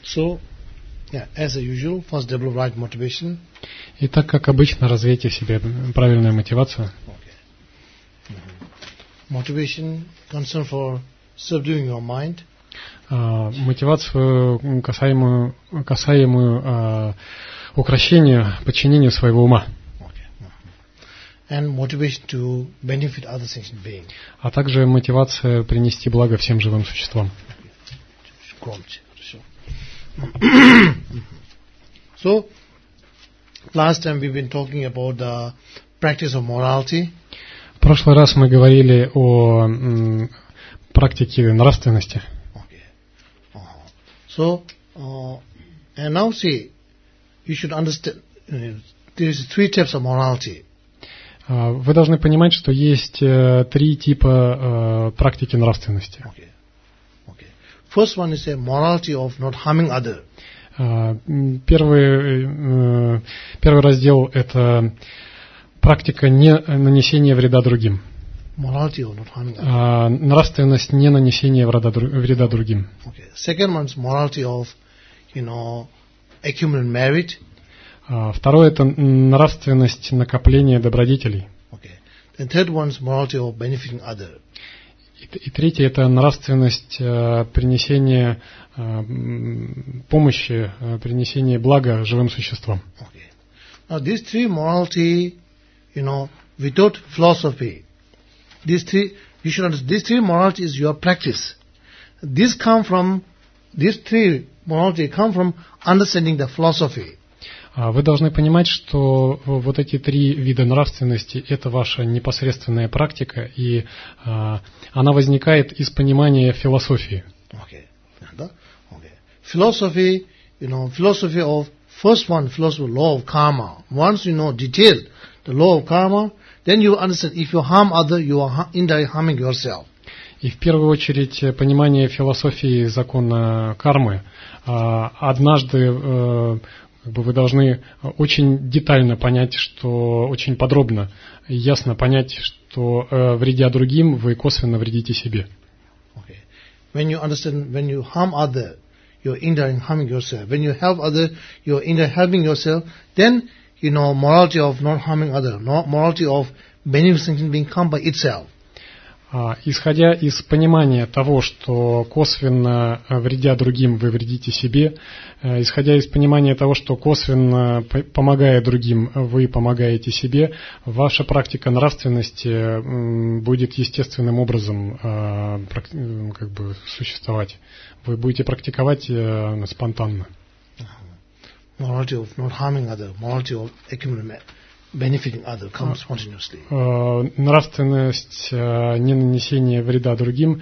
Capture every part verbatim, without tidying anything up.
So, yeah, as usual, first develop right motivation. И так как обычно, развейте в себе правильную мотивацию. Okay. Mm-hmm. Motivation concern for subduing your mind. Uh, мотивацию, касаемую, касаемую uh, укрощению, подчинению своего ума. And motivation to benefit other sentient beings. А также мотивация принести благо всем живым существам. So, last time we've been talking about the practice of morality. В прошлый раз мы говорили о м, практике нравственности. Okay. Uh-huh. So, uh, and now see, you should understand, uh, there is three types of morality. Вы должны понимать, что есть э, три типа э, практики нравственности. Okay. Okay. First one is a morality of not harming other. Uh, первый, э, первый раздел – это практика не нанесения вреда другим. Morality of not harming other. Uh, нравственность не нанесения вреда, вреда другим. Okay. Second one is morality of, you know, accumulating merit. Uh, второе – это нравственность накопления добродетелей. Okay. And third one is morality of benefiting other. И, и третье – это нравственность uh, принесения uh, помощи, uh, принесения блага живым существам. Okay. Now these three morality, you know, without philosophy, these three, you should understand, these three morality is your practice. These come from, these three morality come from understanding the philosophy. Вы должны понимать, что вот эти три вида нравственности – это ваша непосредственная практика, и а, она возникает из понимания философии. Okay. Okay. Philosophy, you know, philosophy of, first one, philosophy of law of karma. Once you know detail the law of karma, then you understand if you harm other, you are indirectly harming yourself. И в первую очередь понимание философии закона кармы. А, однажды а, Как бы вы должны очень детально понять, что очень подробно и ясно понять, что э, вредя другим, вы косвенно вредите себе. Okay. When you understand, when you harm other, you're indirectly harming yourself. When you help other, you're indirectly helping yourself. Then, you know, morality of not harming other, no, morality of beneficent being come by itself. Исходя из понимания того, что косвенно вредя другим, вы вредите себе, исходя из понимания того, что косвенно помогая другим, вы помогаете себе, ваша практика нравственности будет естественным образом как бы существовать. Вы будете практиковать спонтанно. Morality of not harming other, morality of accumulating benefiting other comes spontaneously. Нравственность не нанесения вреда другим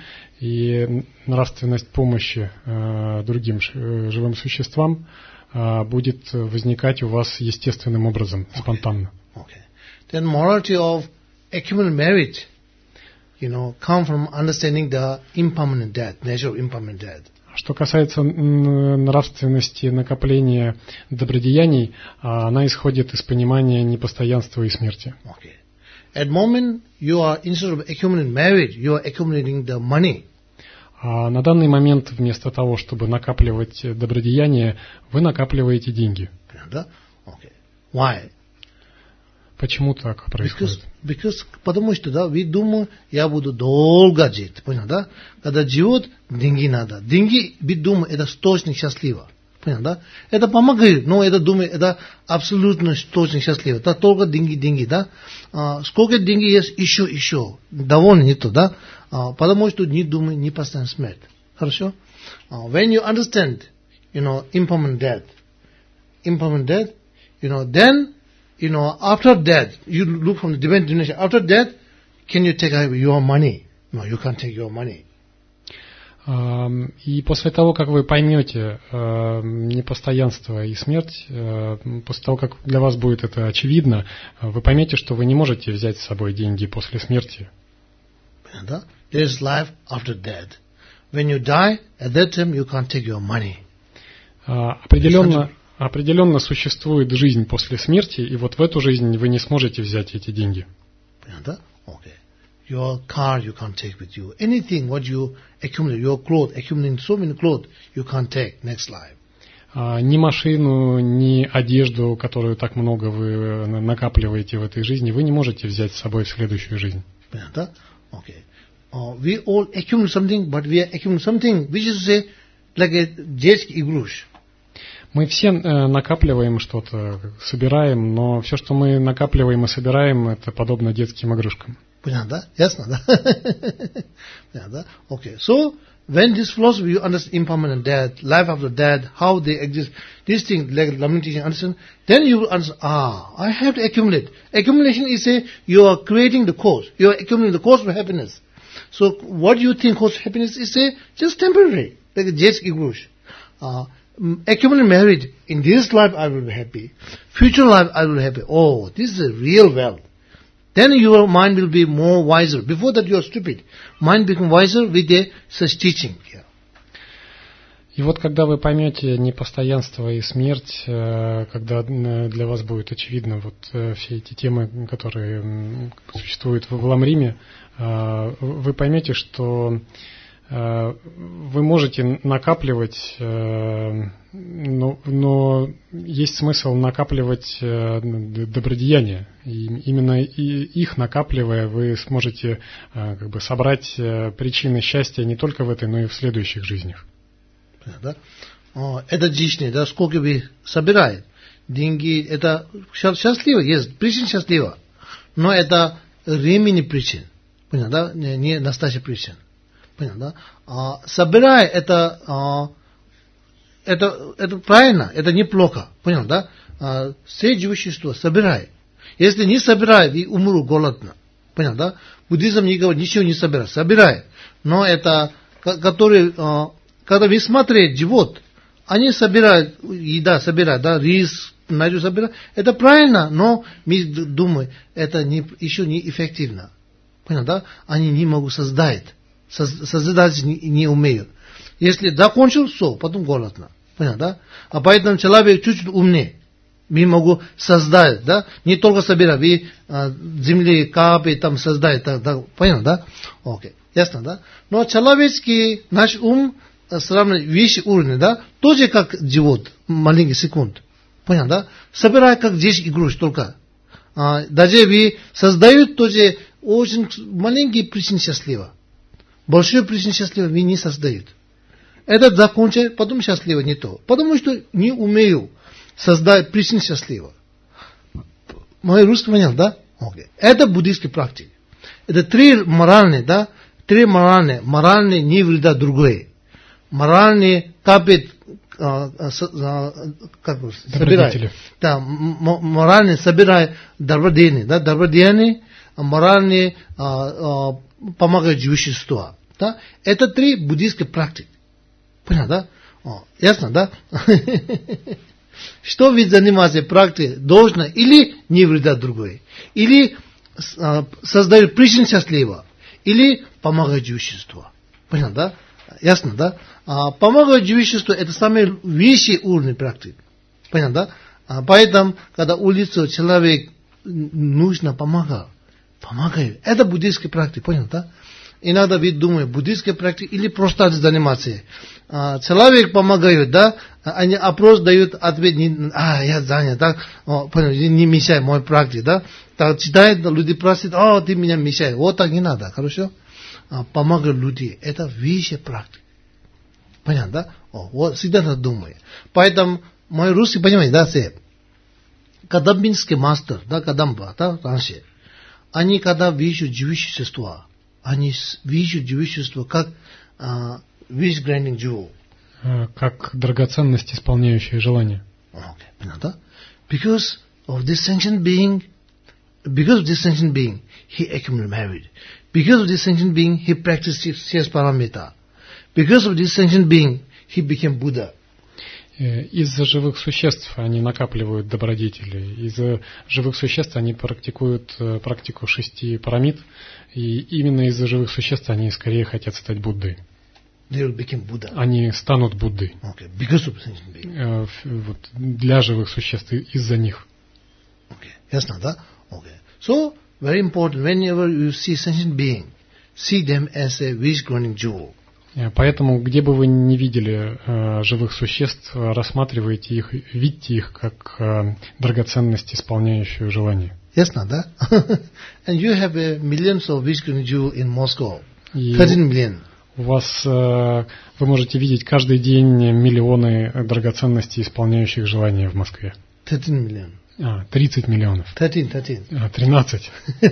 и нравственность помощи другим живым существам будет возникать у вас естественным образом, спонтанно. Okay. Then morality of accumulating merit, you know, come from understanding the impermanent death, nature of impermanent death. Что касается нравственности накопления добродеяний, она исходит из понимания непостоянства и смерти. Okay. At moment you are instead of accumulating merit, you are accumulating the money. А на данный момент вместо того, чтобы накапливать добродеяния, вы накапливаете деньги. Okay. Why? Почему так происходит? Because, because, потому что, да, вы думаете, я буду долго жить, понял, да? Когда живет, деньги надо. Деньги, вы думаете, это источник счастливого, понял, да? Это помогает, но это, думаю, это абсолютно источник счастливого. Это только деньги, деньги, да? А, сколько денег есть, еще, еще. Довольно нету, да? А, потому что не думай, не постоянно смерть. Хорошо? А, when you understand, you know, impermanent death, impermanent death, you know, then you know, after death, you look from the divine dimension. After death, can you take your money? No, you can't take your money. И после того, как вы поймете непостоянство и смерть, после того, как для вас будет это очевидно, вы поймете, что вы не можете взять с собой деньги после смерти. There is life after death. When you die, at that time you can't take your money. Определенно. Определенно существует жизнь после смерти, и вот в эту жизнь вы не сможете взять эти деньги. Okay. Your car you can't take with you. Anything what you accumulate, your clothes, accumulating so many clothes, you can't take next life. Ни машину, ни одежду, которую так много вы накапливаете в этой жизни, вы не можете взять с собой в следующую жизнь. Понятно? Okay. Uh, we all accumulate something, but we are accumulating something which is say like a детский игрушка. Мы все э, накапливаем что-то, собираем, но все, что мы накапливаем и собираем, это подобно детским игрушкам. Понятно? Ясно, да? Понятно? Okay. So, when this philosophy, you understand impermanent death, life after death, how they exist, these things, like lamentation, understand, then you will understand, ah, I have to accumulate. Accumulation is a, you are creating the cause. You are accumulating the cause for happiness. So, what you think cause happiness is a, just temporary, like a детский игрушка. Uh, accumulate marriage, in this life I will be happy. Future life I will be happy. Oh, this is a real wealth. Then your mind will be more wiser. Before that you are stupid. Mind become wiser with a such teaching. Yeah. И вот когда вы поймете непостоянство и смерть, когда для вас будет очевидно вот все эти темы, которые существуют в Ламриме, вы поймете, что вы можете накапливать, но, но есть смысл накапливать добродеяния. И именно их накапливая, вы сможете как бы собрать причины счастья не только в этой, но и в следующих жизнях. Да? Это жизнь, да, сколько вы собираете. Деньги, это счастливо, есть причин счастливо, но это временные причины, понятно, да? Не, не настоящие причины. Понятно, да? А, собирая это, а, это, это правильно, это неплохо, понял, да? А, все живущие существа собирай. Если не собирай, вы умру голодно, понял, да? Буддизм не говорит, ничего не собирай, собирай. Но это, который, а, когда вы смотрите живот, они собирают, еда собирают, да, рис, найду собирают, это правильно, но мы думаем, это не, еще не эффективно, понял, да? Они не могут создать. Созидать не, не умеют. Если закончил, все, потом голодно. Понятно, да? А поэтому человек чуть-чуть умнее. Мы могу создать, да? Не только собирать, вы а, земли, капы там создать. Да, да, понятно, да? Окей. Ясно, да? Но человеческий наш ум сравнивает выше уровня, да? Тоже как живот, маленький секунд. Понятно, да? Собирать как здесь игрушки только. А, даже вы создают тоже очень маленькие причины счастливо. Большую причину счастливо вы не создают. Этот закончил, потом счастливо не то. Потому что не умею создать причину счастливо. Мой русский понял, да? Okay. Это буддийский практик. Это три моральные, да? Три моральные. Моральные не вредят другое. Моральные капит, а, а, как собирает. Да, моральные собирает добродеяние, да? Добродеяние, моральные а, а, помогают живущим существам. Да? Это три буддийские практики. Понятно, да? О, ясно, да? Что вы занимаетесь практикой, должно или не вредят другое, или а, создают причину счастливого, или помогают живущим существам. Понятно, да? Ясно, да? А, помогают живущим существам это самый высший уровень практики. Понятно, да? А, поэтому, когда улицу человек нужно помогать, помогают. Это буддийская практика, понял, да? Иногда вы думаете, буддийская практика или просто заниматься. А, человек помогает, да? Они опрос дают ответ, не, а, я занят, да? О, понял, не мешай мой практике, да? Так читает, люди просят, о, ты меня мешаешь. Вот так не надо, хорошо? А, помогают люди. Это высшая практика. Понятно, да? О, вот всегда надо думать. Поэтому, мой русский, понимаете, да, все? Кадамбинский мастер, да, Кадамба, да, раньше. Они, когда видят живущие существа, они видят живущие существа как wish granting jewel. Как драгоценность, исполняющая желание. Okay, понятно? Because of this sentient being, because of this sentient being, he accumulated married. Because of this sentient being, he practiced six paramita. Because of this sentient being, he became Buddha. Из-за живых существ они накапливают добродетели. Из-за живых существ они практикуют практику шести парамид. И именно из-за живых существ они скорее хотят стать Буддой. They will become Buddha. Они станут Буддой. Okay. Because of sentient being. Вот, для живых существ, из-за них. Okay. Ясно, да? Okay. So, very important, whenever you see sentient being, see them as a wish-granting jewel. Поэтому, где бы вы ни видели э, живых существ, рассматривайте их, видите их как э, драгоценность, исполняющую желание. Ясно, да? And you have uh, millions of Vishnu Jews in Moscow. И thirteen million. У вас, э, вы можете видеть каждый день миллионы драгоценностей, исполняющих желания в Москве. thirteen million. А, тридцать миллионов. thirteen, thirteen. А, тринадцать.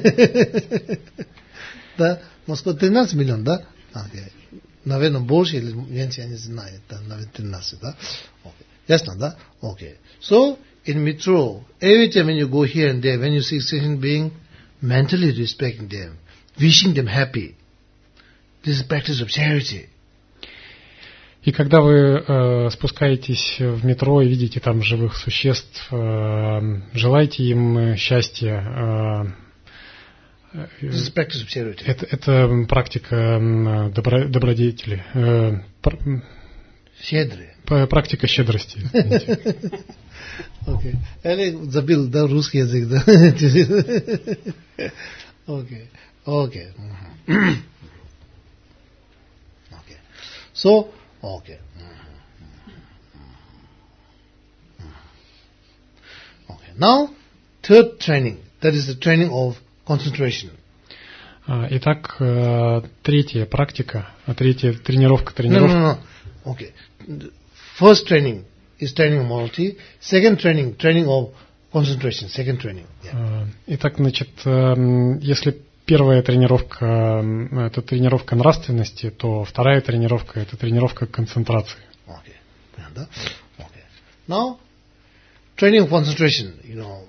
Да, Москва тринадцать миллионов, да? Окей. Наверное, больше или меньше, я не знаю. Да, наверное, тринадцать, да? Окей. Ясно, да? Окей. So, in metro, every time when you go here and there, when you see sentient being, mentally respecting them, wishing them happy, this is practice of charity. И когда вы э, спускаетесь в метро и видите там живых существ, э, желайте им счастья. Э, This is practice of charity. Это, это практика добро, добродетели. Э, пр, Щедрые. Практика щедрости. Окей. Или забыл, да, русский язык, да? Окей. Окей. Окей. So, okay. Okay. Now, third training. That is the training of concentration. Итак, третья практика, третья тренировка, No, тренировка. no, no. Okay. First training is training of morality. Second training, training of concentration. Second training. Yeah. Итак, значит, если первая тренировка – это тренировка нравственности, то вторая тренировка – это тренировка концентрации. Okay. Okay. Now, training of concentration, you know,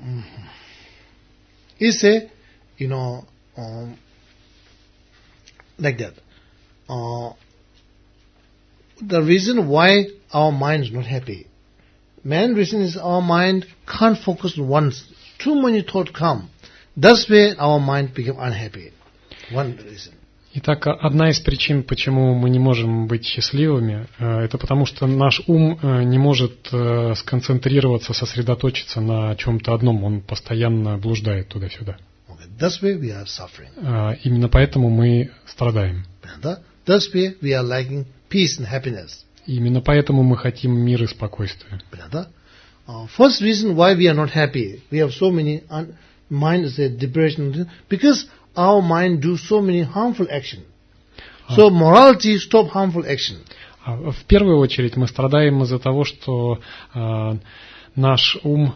is a, you know, um, like that. Uh, the reason why our mind is not happy, main reason is our mind can't focus on once. Too many thoughts come. That's where our mind become unhappy. One reason. Итак, одна из причин, почему мы не можем быть счастливыми, это потому, что наш ум не может сконцентрироваться, сосредоточиться на чем-то одном. Он постоянно блуждает туда-сюда. Okay. That's why we are suffering. Именно поэтому мы страдаем. That's why we are lacking peace and happiness. Именно поэтому мы хотим мира и спокойствия. Uh, first reason why we are not happy, we have so many un- mind is a depression because our mind do so many harmful action. So morality stop harmful action. В первую очередь мы страдаем из-за того, что э, наш ум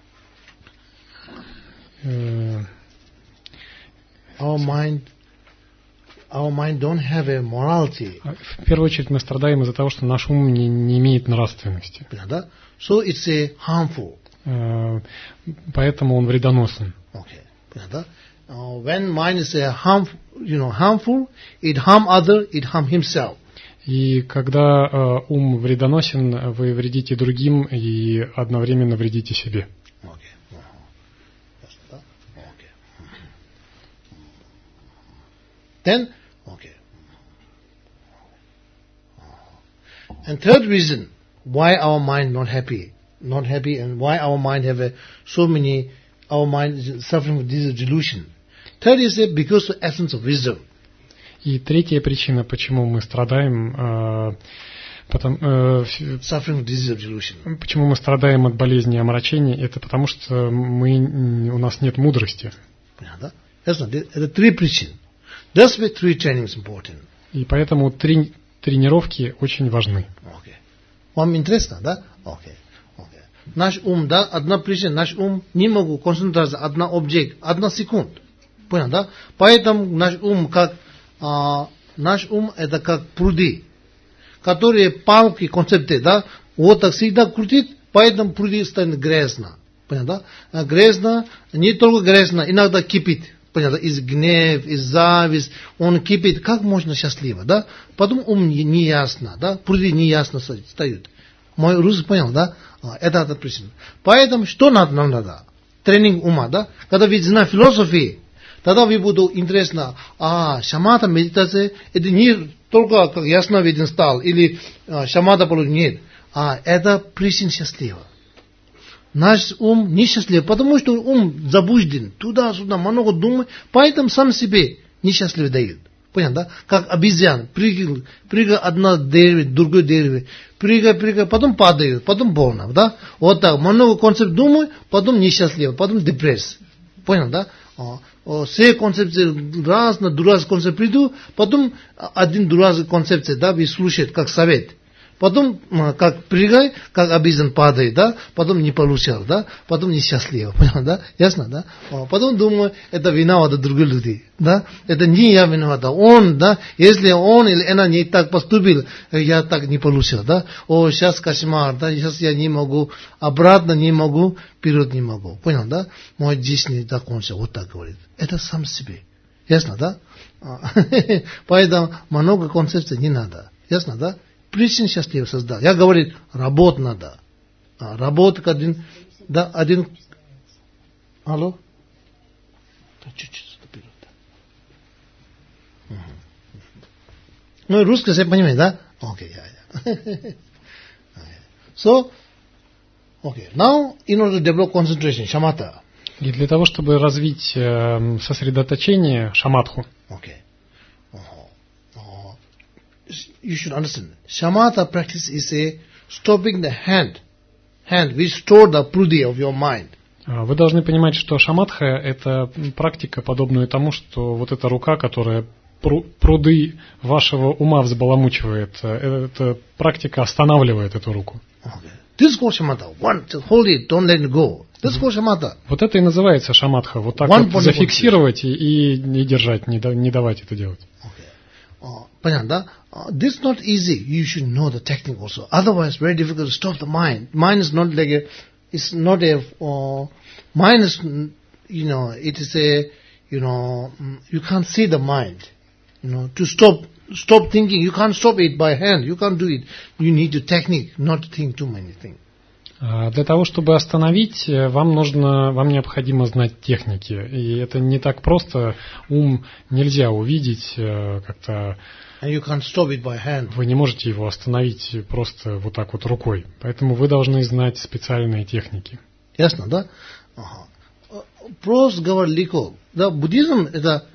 э, our mind our mind don't have a morality. В первую очередь мы страдаем из-за того, что наш ум не, не имеет нравственности. So it's a harmful. Э, поэтому он вредоносен. Okay. Uh, when mind is a harm, you know, harmful, it harm other, it harm himself. И когда э, ум вредоносен, вы вредите другим и одновременно вредите себе. Okay. Uh-huh. Okay. Then, okay. And third reason why our mind not happy, not happy, and why our mind have a, so many, our mind is suffering with this delusion. Third is that because of essence of wisdom. И третья причина, почему мы страдаем, э, потом, э, suffering with disease of delusion. Почему мы страдаем от болезни омрачения, это потому что мы, у нас нет мудрости. That's not, это три причины. That's why three training is important. И поэтому три тренировки очень важны. Okay. Вам интересно, да? Okay. Okay. Наш ум, да, одна причина, наш ум не могу концентрироваться одна объект, одна секунда. Понял, да? Поэтому наш ум как а, наш ум это как пруды, которые палки, концепты, да, вот так всегда крутит, поэтому пруды станет грязно. Понял, да? А грязно, не только грязно, иногда кипит. Понял, да? Из гнев, из зависть, он кипит. Как можно счастливо, да? Потом ум не ясно, да? Пруды не ясно встают. Мой русский понял, да? А, это одна причина. Поэтому что надо, нам надо? Тренинг ума, да? Когда вы знаете философию, тогда вы буду интересно, а шамата медитация, это не только как ясно виден стал, или а, шамата получит, нет. А это причина счастлива. Наш ум несчастлив, потому что ум заблужден, туда-сюда много думает, поэтому сам себе несчастливый дает. Понятно, да? Как обезьян. Прыгал, прыгал одно дерево, другое дерево. Прыгай, прыгай, потом падает, потом больно, да? Вот так. Много концепт думаю, потом несчастливо, потом депресс. Понял, да? Все концепции раз на дурацкий концепт приду, потом один дурацкий концепция, да, вы слушаете как совет. Потом как прыгай, как обезьян падает, да, потом не получал, да, потом несчастливо, понял, да, ясно, да, потом думаю, это виноваты другие люди, да, это не я виноват, он, да, если он или она не так поступил, я так не получил, да, о, сейчас кошмар, да, сейчас я не могу, обратно не могу, вперед не могу, понял, да, мой жизнь не закончил, вот так говорит, это сам себе, ясно, да, поэтому много концепций не надо, ясно, да. Причину счастливо создал. Я говорю, работать надо. А, работать один, да, один. Алло? Да, чуть-чуть вперед. Угу. Ну, и русский все понимаете, да? Окей, я, я. So, okay. Now, in order to develop concentration, shamatha. И для того, чтобы развить э, сосредоточение, шаматху. Okay. You should understand. Shamatha practice is a stopping the hand, hand which store the prudhi of your mind. Вы должны понимать, что шаматха – это практика, подобная тому, что вот эта рука, которая пруды вашего ума взбаламучивает, эта практика останавливает эту руку. Okay. This is called shamatha. One, hold it, don't let it go. This is called shamatha. Вот это и называется шаматха. Вот так вот зафиксировать и, и держать, не, не давать это делать. Okay. Uh, понятно, да? Uh, this is not easy. You should know the technique also. Otherwise, very difficult to stop the mind. Mind is not like a, it's not a, uh, mind is, you know, it is a, you know, you can't see the mind. You know, to stop, stop thinking, you can't stop it by hand. You can't do it. You need a technique, not to think too many things. Для того, чтобы остановить, вам нужно, вам необходимо знать техники. И это не так просто. Ум нельзя увидеть как-то. And you can't stop it by hand. Вы не можете его остановить просто вот так вот рукой. Поэтому вы должны знать специальные техники. Ясно, да? Ага. Просто говорю легко. Да, буддизм это,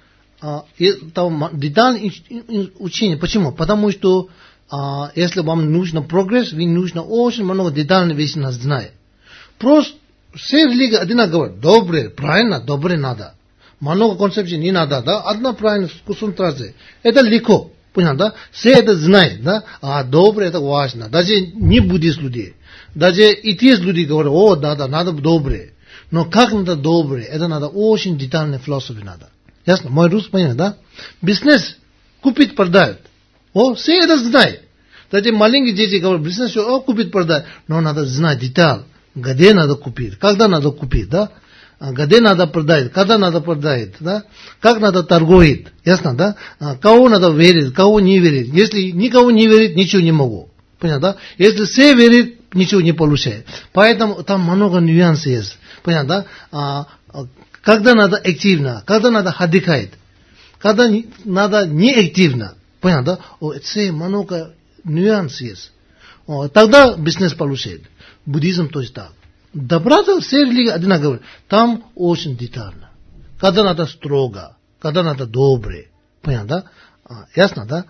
это детальное учение. Почему? Потому что Uh, если вам нужно прогресс, вам нужно очень много детальных вещей знать. Просто все религии одинаково. Доброе, правильно, доброе надо. Много концепций не надо, да? Одна правильная концентрация. Это легко, понял, да? Все это знают, да? А доброе это важно. Даже не буддист люди. Даже и те люди говорят, о, да, да, надо доброе. Но как надо доброе? Это надо очень детальная философия надо. Ясно? Мой русский понял, да? Бизнес купить, продают. О, все это знают. Кстати, маленькие дети говорят, бизнес, о, купить, продать. Но надо знать деталь. Где надо купить, когда надо купить, да? Где надо продать, когда надо продать, да? Как надо торговать, ясно, да? Кого надо верить, кого не верить. Если никого не верить, ничего не могу. Понятно, да? Если все верят, ничего не получает. Поэтому там много нюансов есть. Понятно, да? Когда надо активно, когда надо отдыхать, когда надо неактивно. Понятно, да? О, это много нюансов есть. О, тогда бизнес получает. Буддизм то есть так. Доброта все религии одинаковые. Там очень детально. Когда надо строго, когда надо доброе. Понятно, да? А, ясно, да?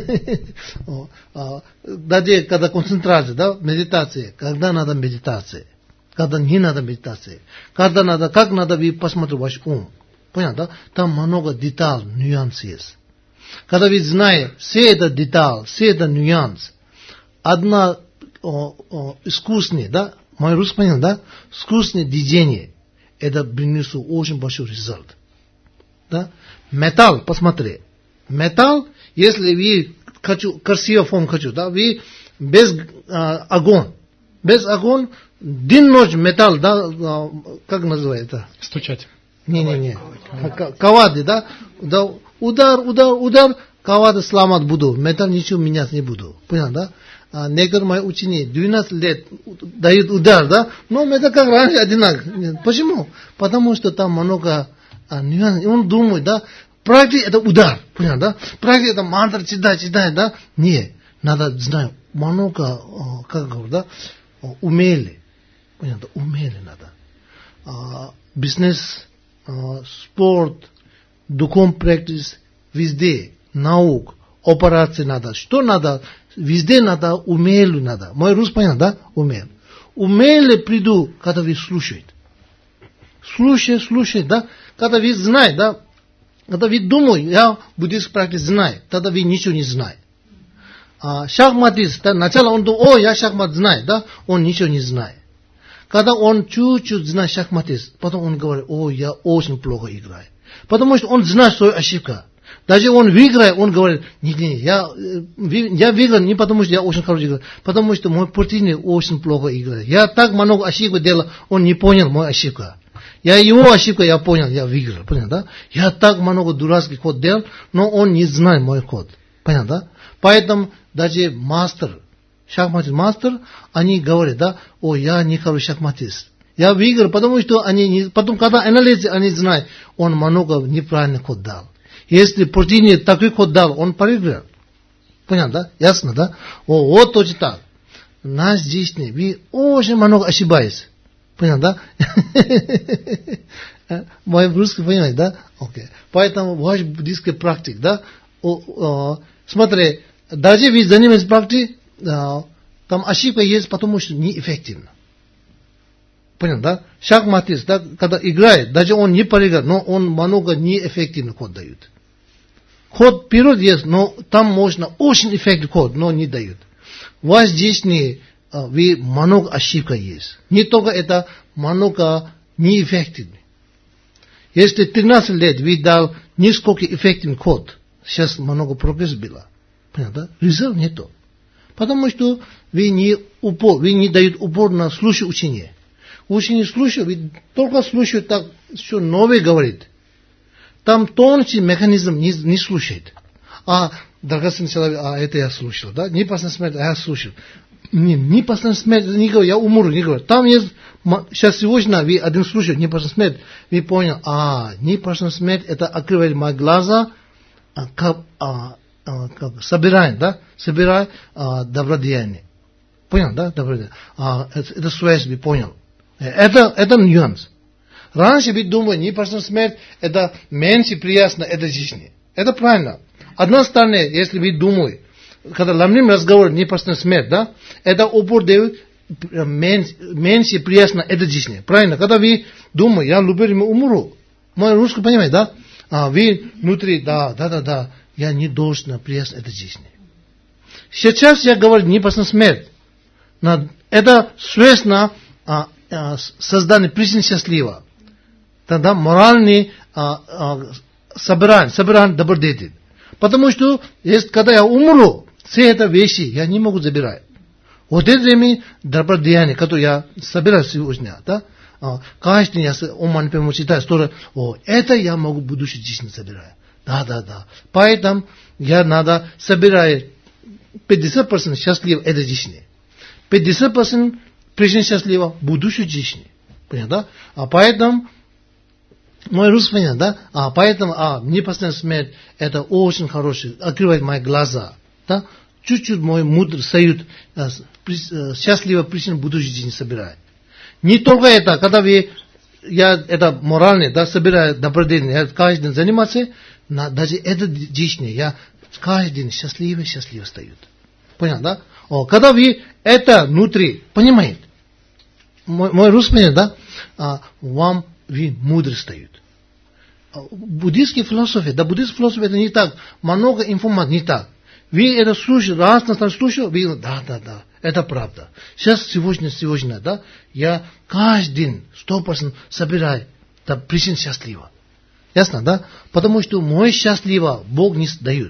Даже когда концентрация, да, медитация, когда надо медитация, когда не надо медитация, когда надо, как надо вы посмотрите ваш ум. Понятно, да? Там много деталей, нюансов есть. Когда вы знаете все это деталь, все это нюанс, одна о, о, искусная, да, мой русский понял, да, искусное движение, это принесет очень большой результат. Да? Металл, посмотри, металл, если вы хочу, красивый форм хочу, да, вы без а, огонь, без огонь, день-ночь металл, да, а, как называется? Стучать. Не-не-не, кавады, да, да. Удар, удар, удар, кого-то сломать буду, металл ничего менять не буду. Понял, да? А, некоторые мои ученики двенадцать лет дают удар, да? Но металл как раньше одинаково. Почему? Потому что там много а, нюансов. Он думает, да? Практика это удар, понял, да? Практика это мантра читать, читать, да? Не, надо знать, много, как говорю, да? Умели. Понял, да? Умели надо. А, бизнес, а, спорт, духовный практис, везде наук, операции надо, что надо, везде надо, умелый надо. Мой рус понятно, да? Умел. Умелый приду, когда вы слушаете. Слушай, слушай, да? Когда вы знаете, да? Когда вы думаете, я буддийский практик знаю, тогда вы ничего не знаете. А шахматист, да, сначала он думает, о, я шахмат знаю, да? Он ничего не знает. Когда он чуть-чуть знает шахматист, потом он говорит, о, я очень плохо играю. Потому что он знает свою ошибку. Даже он выиграет, он говорит, нет, нет, я, я выиграл не потому, что я очень хороший играю, потому что мой противник очень плохо играет. Я так много ошибок делал, он не понял мою ошибку. Я его ошибку, я понял, я выиграл, понял, да? Я так много дурацких ход делал, но он не знает мой ход, понял, да? Поэтому даже мастер, шахматист мастер, они говорят, да, о, я не хороший шахматист. Я выиграл, потому что они, не, потом, когда анализ, они знают, он много неправильный ход дал. Если противник такой ход дал, он проиграл. Понял, да? Ясно, да? О, вот точно так. Нас здесь не, вы очень много ошибаетесь. Понял, да? Мой русский понимаете, да? Окей. Поэтому ваш буддийский практик, да? Смотри, даже вы занимаетесь практикой, там ошибка есть, потому что неэффективно. Понял, да? Шахматист, да, когда играет, даже он не проиграет, но он много неэффективный ход дает. Ход вперед есть, но там можно очень эффективный ход, но не дают. У вас здесь не, вы много ошибок есть. Не только это, много неэффективный. Если тринадцать лет вы дал несколько эффективный ход, сейчас много прогресс было. Понял, да? Результат нету. Потому что вы не упор, вы не даете упор на слушание учения. Ученик слушает, вы только слушает, так все новое говорит. Там тонкий механизм не, не слушает. А, драгоценный человек, а это я слушал, да? Непосредственно смерть, а я слушал. Не, непосредственно смерть, не говорю, я умру, не говорю. Там есть, сейчас сегодня вы один слушаете, непосредственно смерть, вы понял, а, непосредственно смерть, это открывает мои глаза, а, как, а, а, как, собирает, да? Собирает а, добродеяние. Понял, да? Добродеяние. А, это, это связь, вы понял. Это, это нюанс. Раньше вы думали, непосредственно смерть, это меньше приятно, это жизнь. Это правильно. Одна сторона, если вы думаете, когда ламним разговор, непосредственно смерть, да, это упор дает меньше, меньше приятно, это жизнь. Правильно. Когда вы думаете, я люблю, я умру. Мой русский понимаете, да? А вы внутри, да, да, да, да, я не должен приятно, это жизнь. Сейчас я говорю, непосредственно смерть. Это связано а, создание причин счастливого. Тогда моральный а, а, собирание, собирание добродетель. Потому что, если, когда я умру, все это вещи я не могу забирать. Вот это время добродеяние, которое я собираю сегодня, да? А, каждый день я уман пойму читаю, что о, это я могу в будущей жизни собирать. Да, да, да. Поэтому я надо собирать пятьдесят процентов счастливо этой жизни. пятьдесят процентов причин счастливо будущей жизни. Понятно, да? А поэтому мой русский понятно, да? А поэтому, а, непосредственно смерть, это очень хороший, открывает мои глаза, да? Чуть-чуть мой мудрый союз, а, при, а, счастливо причину будущей жизни собирает. Не только это, когда вы, я, это морально, да, собираю добродетельно, я каждый день заниматься, на, даже это жизнь, я каждый день счастливо, счастливо стою. Понятно, да? О, когда вы это внутри, понимаете, мой, мой русский понятно, да? А, вам вы мудры стают. Буддийские философии, да, буддийские философии это не так, много информации не так. Вы это слушаете, раз на слушаете, вы говорите, да, да, да, это правда. Сейчас, сегодня, сегодня, да, я каждый день сто процентов собираю, да, причин счастливо. Ясно, да? Потому что мой счастливо Бог не дает.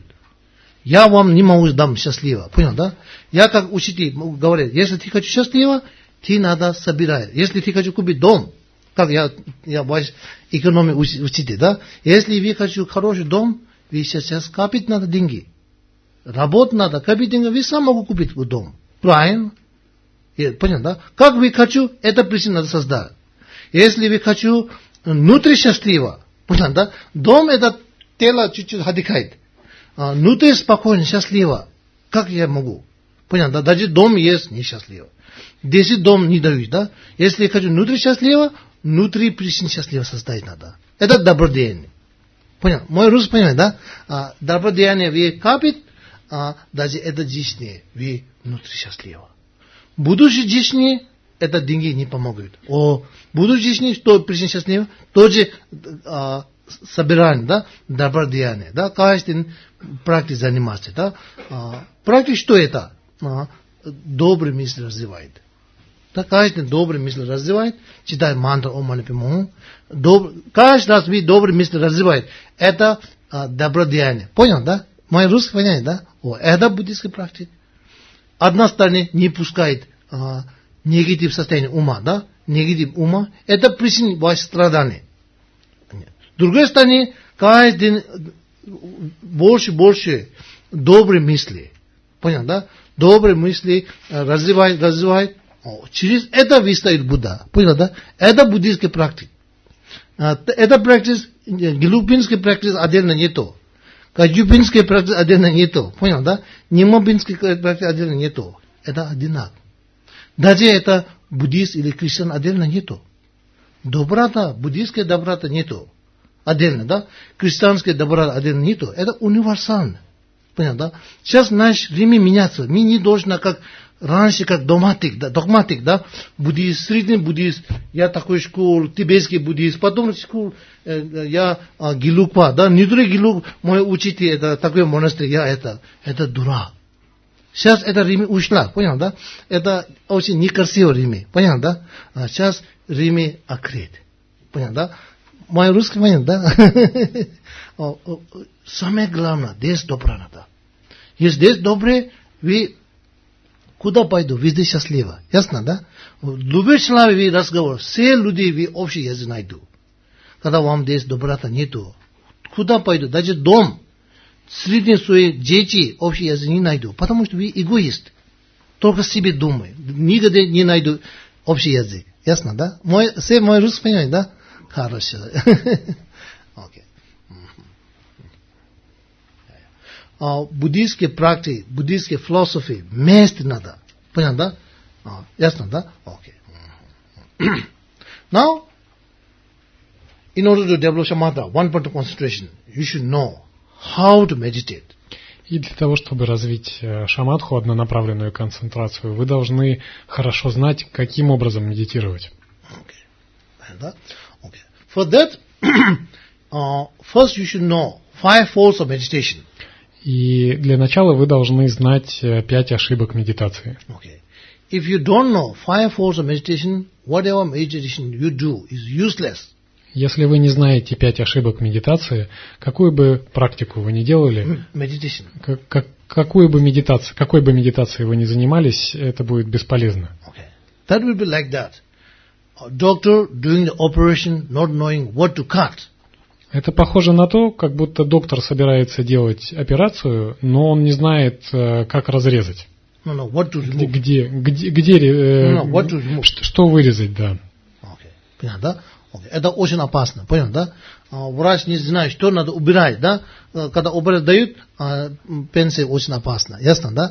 Я вам не могу дам счастливо, понял, да? Я как учитель говорю, если ты хочешь счастливо, ты надо собирать. Если ты хочешь купить дом, как я, я ваш экономик учитель, да? Если вы хотите хороший дом, вы сейчас копить надо деньги. Работать надо, копить деньги, вы сам могу купить дом. Правильно? Понятно, да? Как вы хочу, это причина надо создать. Если вы хочу внутри счастливо, понятно, да? Дом это тело чуть-чуть отдыхает. А внутри спокойно, счастливо. Как я могу? Понятно, да? Даже дом есть несчастливо. Десять дом не дают, да? Если я хочу внутри счастливо, внутри причин счастливо создать надо. Это добродеяние. Понял? Мой русский понимает, да? А, добродеяние ви капит, а, даже это жизни ви внутри счастливо. Будущей жизни это деньги не помогут. О, будущей жизни, что причина счастливо, тоже а, собираем, да, добродеяние, да, каждый день практикой заниматься, да. А, практика что это? А, добрые мысли развивает. Да, каждый день добрые мысли развивает, читает мантру Ом Мани Падме Хум. Доб... Каждый раз вы добрые мысли развивает. Это а, добродеяние. Понял, да? Мой русский понятие, да? О, это буддийская практика. Одна сторона не пускает а, негатив состояние ума, да? Негатив ума. Это причина ваших страданий. С другой стороны, каждый день больше и больше добрые мысли. Понял, да? Добрые мысли развивает, развивает. Через это выстает Будда. Понял, да? Это буддийская практика. Это практика, гелупинская практика отдельно нету. Каджупинская практика отдельно нету. Понял, да? Нимобинская практика отдельно нету. Это одинаково. Даже это буддист или христиан отдельно нету. Доброта, буддийская доброта нету. Отдельно, да? Христианская доброта отдельно нету. Это универсально. Понял, да? Сейчас наш время меняется. Мы не должны как раньше, как догматик, да, догматик, да, буддист, средний буддист, я такой школ, тибетский буддист, потом школ, э, я а, Гелукпа, да, Нидри Гелук, мой учитель, это такой монастырь, я это, это дурак. Сейчас это время ушла, понял, да? Это очень некрасивое время, понял, да? А сейчас время окрет, понял, да? Мой русский понял, да? Самое главное, здесь добро надо. Если здесь доброе, вы куда пойду, везде счастливо. Ясно, да? В любой человек разговор, все люди вы общий язык найду. Когда вам здесь доброта нету, куда пойду, даже дом, среди своих детей общий язык не найду, потому что вы эгоист. Только себе думай. Нигде не найду общий язык. Ясно, да? Мой, все мой русский понимает, да? Хорошо. Окей. Uh, буддийские практики, буддийские философии вместе надо. Понятно, да? Uh, ясно, да? Окей. Okay. Now, in order to develop shamatha, one point of concentration, you should know how to meditate. И для того, чтобы развить шаматху, однонаправленную концентрацию, вы должны хорошо знать, каким образом медитировать. Okay. That? Okay. For that, uh, first you should know five folds of meditation. И для начала вы должны знать пять ошибок медитации. Okay. If you don't know five folds of meditation, whatever meditation you do is useless. Если вы не знаете пять ошибок медитации, какую бы практику вы ни делали, Meditation. Как, как, какую бы медитацию, какой бы медитацией вы ни занимались, это будет бесполезно. Okay. That will be like that. A doctor doing the operation, not knowing what to cut. Это похоже на то, как будто доктор собирается делать операцию, но он не знает, как разрезать. No, no, what to remove. Где, где, где э, no, no, what to remove. Что, что вырезать, да. Okay. Понятно, да? Okay. Это очень опасно, понял, да? Uh, врач не знает, что надо убирать, да? Uh, когда убирать дают, uh, пенсия очень опасна, ясно, да?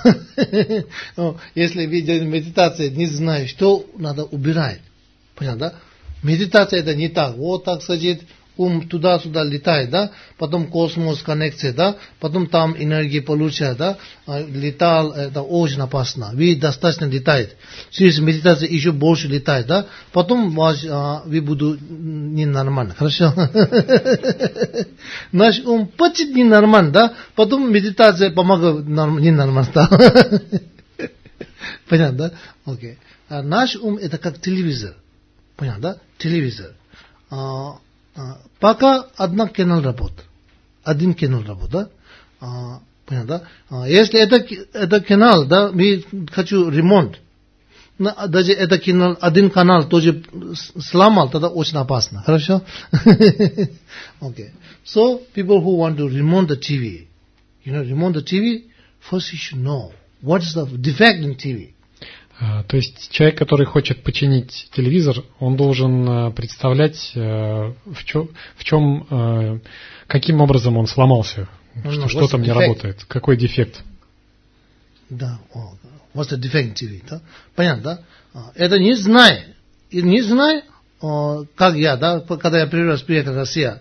Если вы делаете медитацию, не знаете, что надо убирать, понял, да? Медитация это не так, вот так сидит, ум туда-сюда летает, да, потом космос, коннекция, да, потом там энергия получает, да, летал, это очень опасно, вы достаточно летает, через медитацию еще больше летает, да, потом ваш, а, вы будут ненормально, хорошо? Наш ум почти ненормально, да, потом медитация помогает ненормально, да. Понятно, да? Окей. Наш ум это как телевизор, понятно, да? Телевизор. А, пока одна канал работает, один канал работает, да? А, понятно, да? А, если это, это канал, да, мы хочу ремонт, даже это канал, один канал тоже сломал, тогда очень опасно, хорошо? Okay. So people who want to remount the T V, you know, remount the T V, first you should know what is the defect in T V. То есть человек, который хочет починить телевизор, он должен представлять, в чем, в чем каким образом он сломался, no, что, no, что там не работает, какой дефект. Да, oh, what's the defect in T V? Да? Понятно, да? Это не знаю, не знаю, как я, да, когда я первый раз приехал в Россию,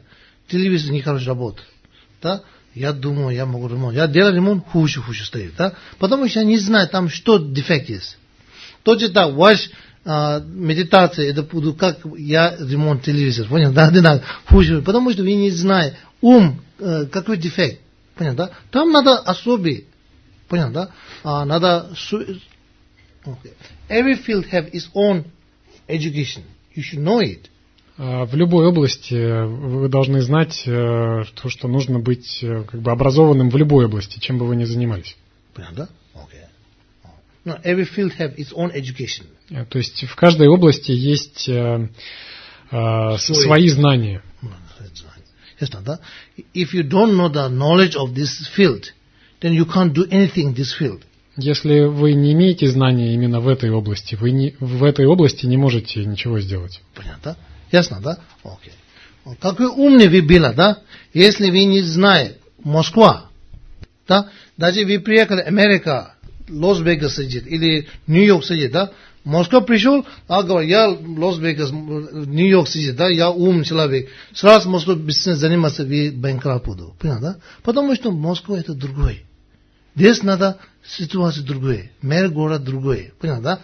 телевизор нехорошо работает, да, я думаю, я могу ремонт. Я делаю ремонт, хуже, хуже стоит, да, потому что я не знаю, там что дефект есть. Тот же так, ваш а, медитация, это буду как я ремонт телевизор, понял, да, да, хуже, потому что вы не знаете, ум, э, какой дефект, понял, да, там надо особый, понял, да, а, надо, okay. Every field have its own education, you should know it. В любой области вы должны знать, то, что нужно быть как бы образованным в любой области, чем бы вы ни занимались. Понятно? Okay. No, every field have its own education. То есть в каждой области есть э, э, свои знания. Ясно, да? If you don't know the knowledge of this field, then you can't do anything in this field. Если вы не имеете знания именно в этой области, вы не, в этой области не можете ничего сделать. Понятно? Ясно, да? Окей. Какой умный вы были, да? Если вы не знаете Москва, да? Даже вы приехали в Америку, Лас-Вегас сидит, или Нью-Йорк сидит, да? Москва пришел, а говорит, я Лас-Вегас, Нью-Йорк сидит, да? Я умный человек. Сразу Москва бизнес заниматься, вы банкрот буду. Понятно, да? Потому что Москва это другой. Здесь надо ситуация другая, мэр город другой, понял, да?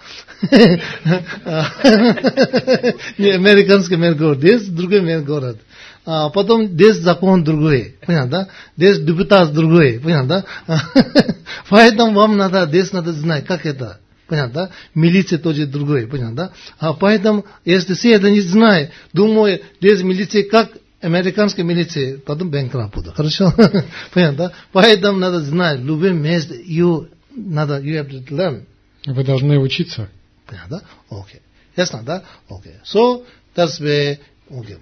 Не американский мэр город, здесь другой мэр город. А потом здесь закон другой, понял, да? Здесь депутат другой, понял, да? Поэтому вам надо, здесь надо знать, как это, понял, да? Милиция тоже другой, понял, да? А поэтому, если все это не знают, думаю, здесь милиция как американская милиция, потом банкрот буду. Хорошо? Понятно, да? Поэтому надо знать, любое место, you, надо, you have to learn. Вы должны учиться. Понятно, да? Окей. Ясно, да? Окей. So, that's why, okay.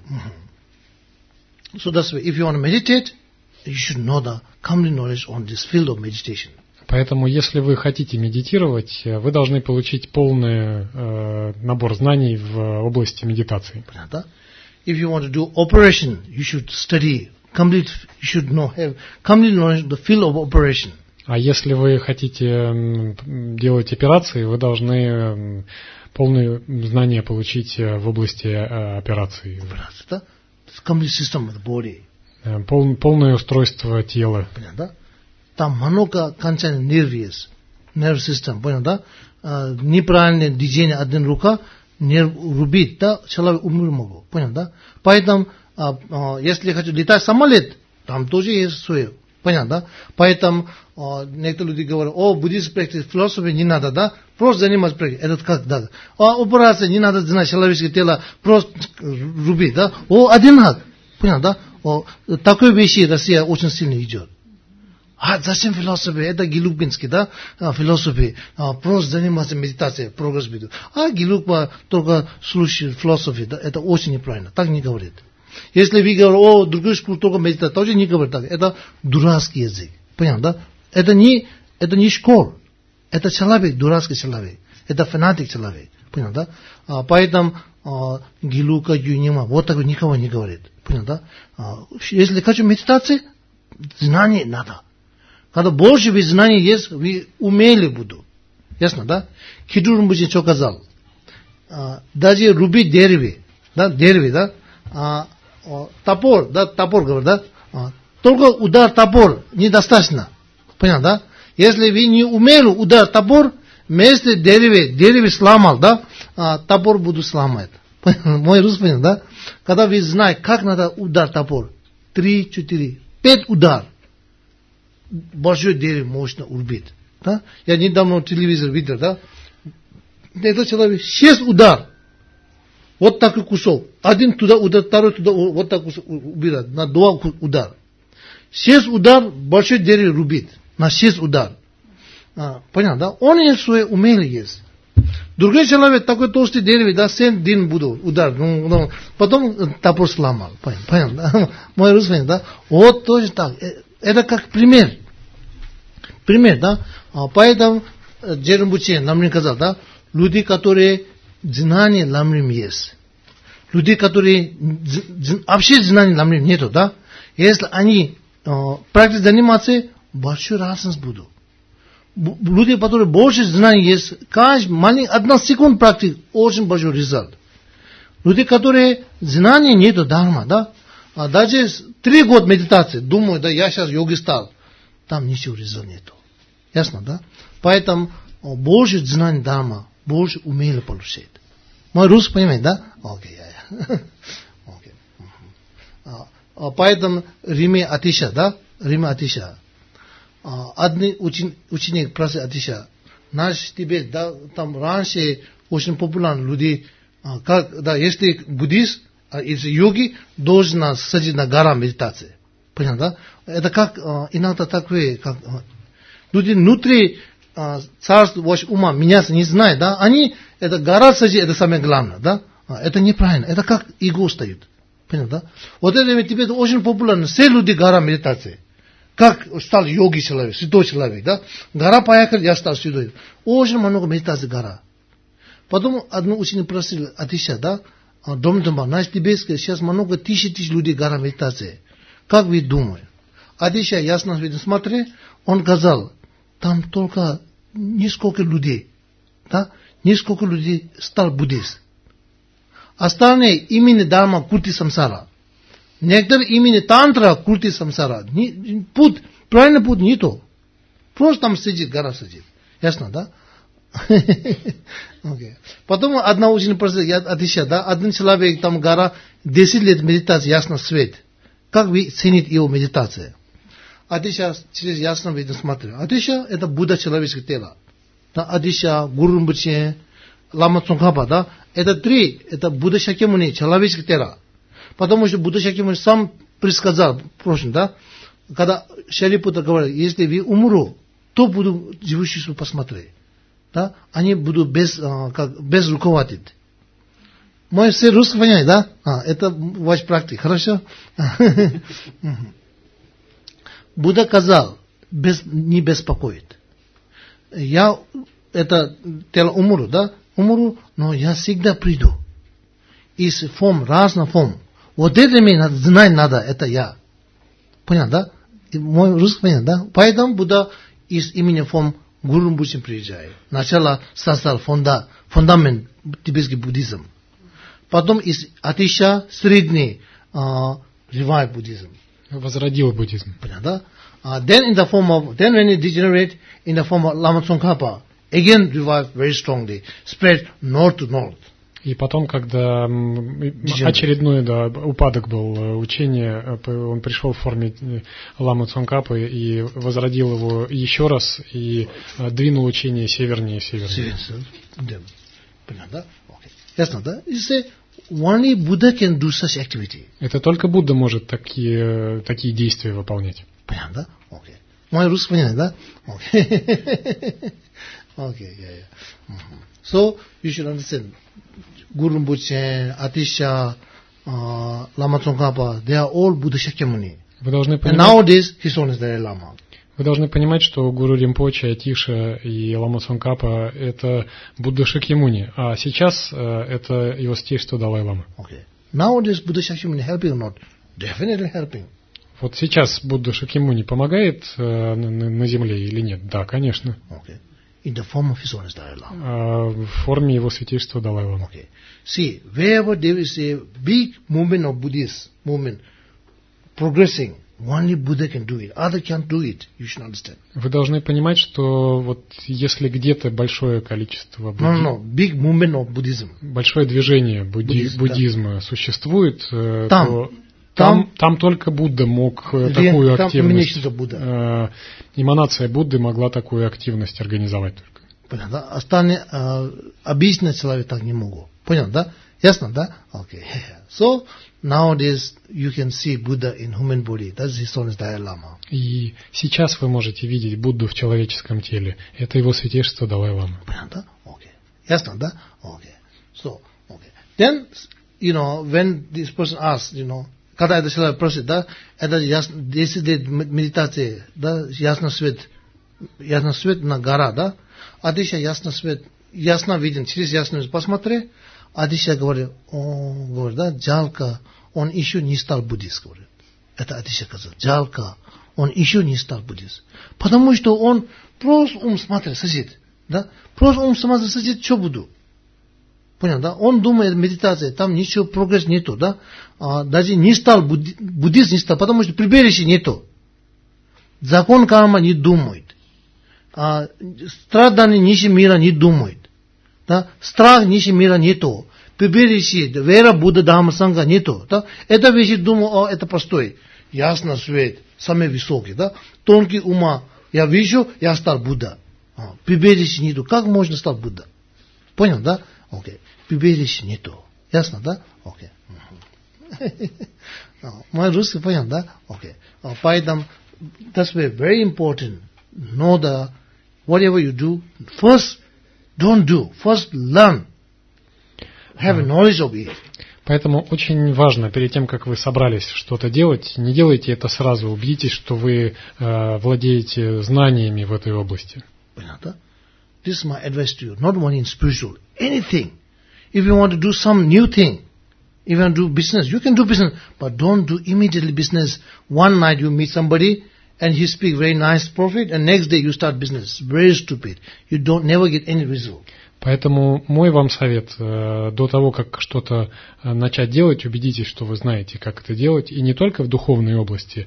So that's why, if you want to meditate, you should know the complete knowledge on this field of meditation. Поэтому, если вы хотите медитировать, вы должны получить полный э, набор знаний в области медитации. Понятно, да? If you want to do operation, you should study complete. You should know have complete knowledge of the field of operation. А если вы хотите делать операции, вы должны полное знание получить в области операций. Операция, да? Complete system of the body. Пол, полное устройство тела. Понятно, да? Там много конца нерв есть, nerve system, понятно, да? Неправильное движение одной рука. Не рубить, да, человек умер могу, понял, да? Поэтому, а, а, если я хочу летать самолет, там тоже есть свое, понял, да? Поэтому а, некоторые люди говорят, о, буддизм практика, философия не надо, да? Просто заниматься практикой, это как, да? А операция не надо знать человеческое тело, просто рубить, да? О, одинак, понял, да? О, такой вещи Россия очень сильно идет. А зачем философия? Это Гилукбинский, да, философия. А, просто заниматься медитацией, прогресс ведут. А Гилукба только слушает философию, да, это очень неправильно. Так не говорит. Если вы говорите, о, другой школ только медитация, тоже не говорит так. Это дурацкий язык. Понятно, да? Это не, это не школа. Это человек, дурацкий человек. Это фанатик человек. Понятно, да? А, поэтому а, Гилука, Юнима, вот такой никого не говорит. Понятно, да? А, если хочу медитации, знание надо. Когда больше вы знаний есть, вы умели будут. Ясно, да? Хидур Мужин что сказал? А, даже рубить дерево, да, дерево, да? А, а, топор, да, топор, говорит, да? А, только удар топор недостаточно. Понятно, да? Если вы не умели удар топор, вместо дерева, дерево сломал, да? А, топор буду сломать. Мой рус понял, да? Когда вы знаете, как надо удар топор, три, четыре, пять удар. Большое дерево можно убить. Да? Я недавно телевизор видел, да? Этот человек шесть удар. Вот такой кусок. Один туда удар, второй туда, вот так убирает. На два удар. Шесть удар, большое дерево рубит. На шесть удар. А, понятно, да? Он есть свое умение есть. Другой человек, такой толстый дерево, да, семь дней буду удар. Ну, ну, потом топор сломал. Понятно, да? Мой русский, да? Вот тоже так. Это как пример. Пример, да? А, поэтому Джермбучи нам не сказал, да? Люди, которые знания ламрим есть. Люди, которые вообще знаний ламрим нету, да? Если они а, практикой заниматься, большой разница будут. Люди, которые больше знаний есть, каждый маленький, одна секунда практики, очень большой результат. Люди, которые знания нету дарма, да? А даже три года медитации, думаю, да, я сейчас йоги стал, там ничего результата нету. Ясно, да? Поэтому больше знаний Дharma, больше умело получает. Мой русский понимаете, да? Окей, я, окей. Поэтому Риме Атиша, да? Риме Атиша. Одни ученик просит Атиша, наш Тибет, да, там раньше очень популярны люди, как, да, если буддист, если йоги, должен сидеть на горах медитации. Понятно, да? Это как, иногда такое, как, люди внутри царства ума меняться не знают, да? Они, это гора сидеть, это самое главное, да? Это неправильно, это как эго стоит. Понятно, да? Вот это в Тибете очень популярно, все люди гора медитации. Как стал йоги человек, святой человек, да? Гора поехал, я стал святой. Очень много медитации гора. Потом одну ученик просил Атиша, да? Дом дома, наш тибетский, сейчас много тысяч тысяч людей гора медитации. Как вы думаете? Атиша ясно видно, смотри, он сказал, там только несколько людей, да? Несколько людей стал буддист. Остальные именно Дharma культи самсара. Некоторые именно тантра культи самсара. Путь, правильный путь не то. Просто там сидит, гора сидит. Ясно, да? Okay. Потом одна ученица просила, Атиша, да, один человек, там гора, десять лет медитации, ясно свет. Как вы цените его медитацию? Атиша через ясно видно смотрит. Атиша это Будда человеческое тело. Да, Атиша, Гуру Римпоче, Лама Цонгхапа, да, это три, это Будда Шакьямуни, человеческое тело. Потому что Будда Шакьямуни сам предсказал, прошлым, да, когда Шарипутра говорит, если вы умру, то буду живущий посмотреть. Да, они будут без, а, как, без руководить. Мой все русский понимаете, да? А, это ваш практик, хорошо? Будда сказал, без, не беспокоит. Я, это тело умру, да? Умру, но я всегда приду. Из форм, разных форм. Вот это мне надо, знать надо, это я. Понятно, да? Мой русский понятно, да? Поэтому Будда из имени форм Гуру Римпоче приезжает. Сначала создал фунда, фундамент тибетский буддизм. Потом из Атиша средний ревайв буддизм. Возродил буддизм. Понятно, да? Then in the form of, then when it degenerate in the form of Lama Tsongkhapa, again revive very strongly, spread north to north. И потом, когда очередной, да, упадок был учения, он пришел в форме Ламы Цонгхапы и возродил его еще раз и двинул учение севернее и севернее. Понятно, да? Ясно, да? Only Buddha can do such activity. Это только Будда может такие, такие действия выполнять. Понятно, да? Окей. Мой русский понятно, да? Окей. Окей, yeah, yeah. So, you should understand. Guru Rimpoche, Atisha, uh, Lama Tsongkhapa, they are all Buddha Shakyamuni. Вы должны And понимать, nowadays, his own is Dalai Lama. Вы должны понимать, что Гуру Римпоче, Атиша и Лама Цонгхапа – это Будда Шакьямуни, а сейчас э, это его святейшество Далай-лама. Okay. Nowadays, Buddha Shakyamuni helping or not? Definitely helping. Вот сейчас Будда Шакьямуни помогает э, на, на земле или нет? Да, конечно. Okay. In the form of his own Dalai Lama. А, в форме его святейшества Далай-лама. Okay. See, wherever there is a big movement of Buddhist movement progressing, only Buddha can do it. Others can't do it. You should understand. Вы должны понимать, что вот если где-то большое количество будди... no, no, no. Big movement of Buddhism. большое движение будди... Буддизм, буддизма да. существует, Там. то там, там только Будда мог такую там активность. Будда. Э, эманация Будды могла такую активность организовать только. Понятно, да? Остальные э, обычные человек так не могут. Понятно, да? Ясно, да? Okay. So, nowadays you can see Buddha in human body. That's his own Dalai Lama. И сейчас вы можете видеть Будду в человеческом теле. Это его святейшество Далай-лама. Понятно, да? Okay. Ясно, да? Okay. So, okay. Then, you know, when this person asks, you know, когда это человек просит, да, это ясно, десять лет медитации, да, ясно свет, ясно свет на гора, да, Атиша ясно свет, ясно виден, через ясно свет, посмотри, Атиша говорит, о, говорит, да, жалко, он еще не стал буддист, говорит. Это Атиша сказал, жалко, он еще не стал буддист. Потому что он просто ум смотрит, сидит, да, просто ум смотрит, сидит, что буду? Понял, да? Он думает, медитация, там ничего, прогресс нету, да? А, даже не стал, будди, буддист не стал, потому что прибежище нету. Закон карма не думает. А, страдания ниже мира не думает. Да? Страх ниже мира нету. Прибежище, вера, Будда, Дхамма, Санга нету. Да? Это вещи думаю, о, это простой. Ясно свет, самый высокий, да? Тонкий ума. Я вижу, я стал Будда. А, прибежище нету. Как можно стать Будда? Понял, да? Окей. Прибежище нету. Ясно, да? Окей. Мой русский понял, да? Окей. Поэтому, that's very important. Know the, whatever you do, first don't do. First learn. Have knowledge of it. Поэтому очень важно, перед тем, как вы собрались что-то делать, не делайте это сразу. Убедитесь, что вы э, владеете знаниями в этой области. Понятно? This is my advice to you. Not only in spiritual. Anything. If you want to do some new thing, if you want to do business, you can do business. But don't do immediately business. One night you meet somebody and he speak very nice profit and next day you start business. Very stupid. You don't never get any result. Поэтому мой вам совет, до того, как что-то начать делать, убедитесь, что вы знаете, как это делать, и не только в духовной области,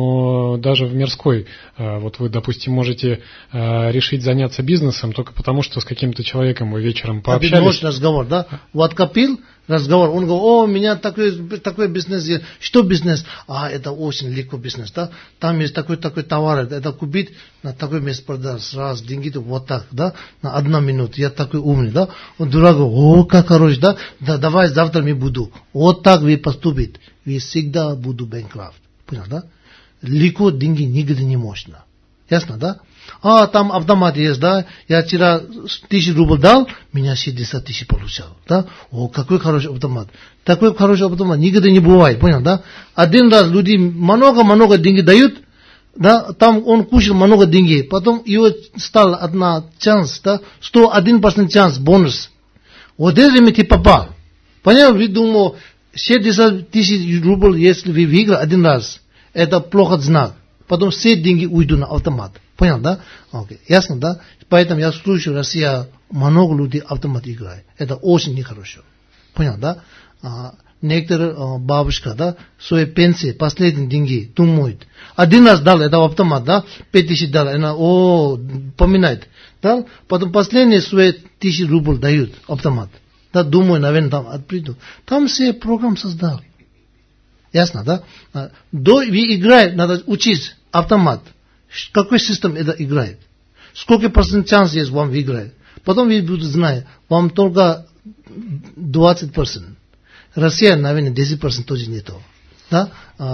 но даже в мирской. Вот вы, допустим, можете решить заняться бизнесом только потому, что с каким-то человеком вы вечером пообщались. Один разговор, да? Вот копил разговор, он говорит, о, у меня такой, такой бизнес есть. Что бизнес? А, это очень легко бизнес, да? Там есть такой-такой товар, это купить, на такой место продать, раз, деньги-то вот так, да? На одну минуту, я такой умный, да? Он дурак говорит, о, как хороший, да? Да, давай завтра я буду. Вот так вы поступите. Вы всегда буду bankrupt. Понял, да? Легко деньги нигде не можно. Ясно, да? А, там автомат есть, да? Я вчера тысячу рублей дал, меня шестьдесят тысяч получал, да? О, какой хороший автомат. Такой хороший автомат нигде не бывает, понял, да? Один раз люди много-много денег дают, да? Там он кушал много денег, потом его стал одна шанс, да? сто один процент шанс, бонус. Вот это ты попал. Понял? Вы думаете, шестьдесят тысяч рублей, если вы выиграли один раз, это плохо знак. Потом все деньги уйдут на автомат. Понял, да? Окей. Ясно, да? Поэтому я слушаю, Россия, много людей автомат играет. Это очень нехорошо. Понял, да? А, некоторые а, бабушка, да, свои пенсии, последние деньги думают. Один раз дал это автомат, да, пять тысяч дал, она, о, поминает. Да? Потом последние свои тысячи рублей дают автомат. Да, думаю, наверное, там отприду. Там все программы создал. Ясно, да? До вы играете, надо учить автомат. Какой систем это играет? Сколько процент шанс есть вам выиграть? Потом вы будете знать, вам только двадцать процентов. Россия, наверное, десять процентов тоже нету. Да?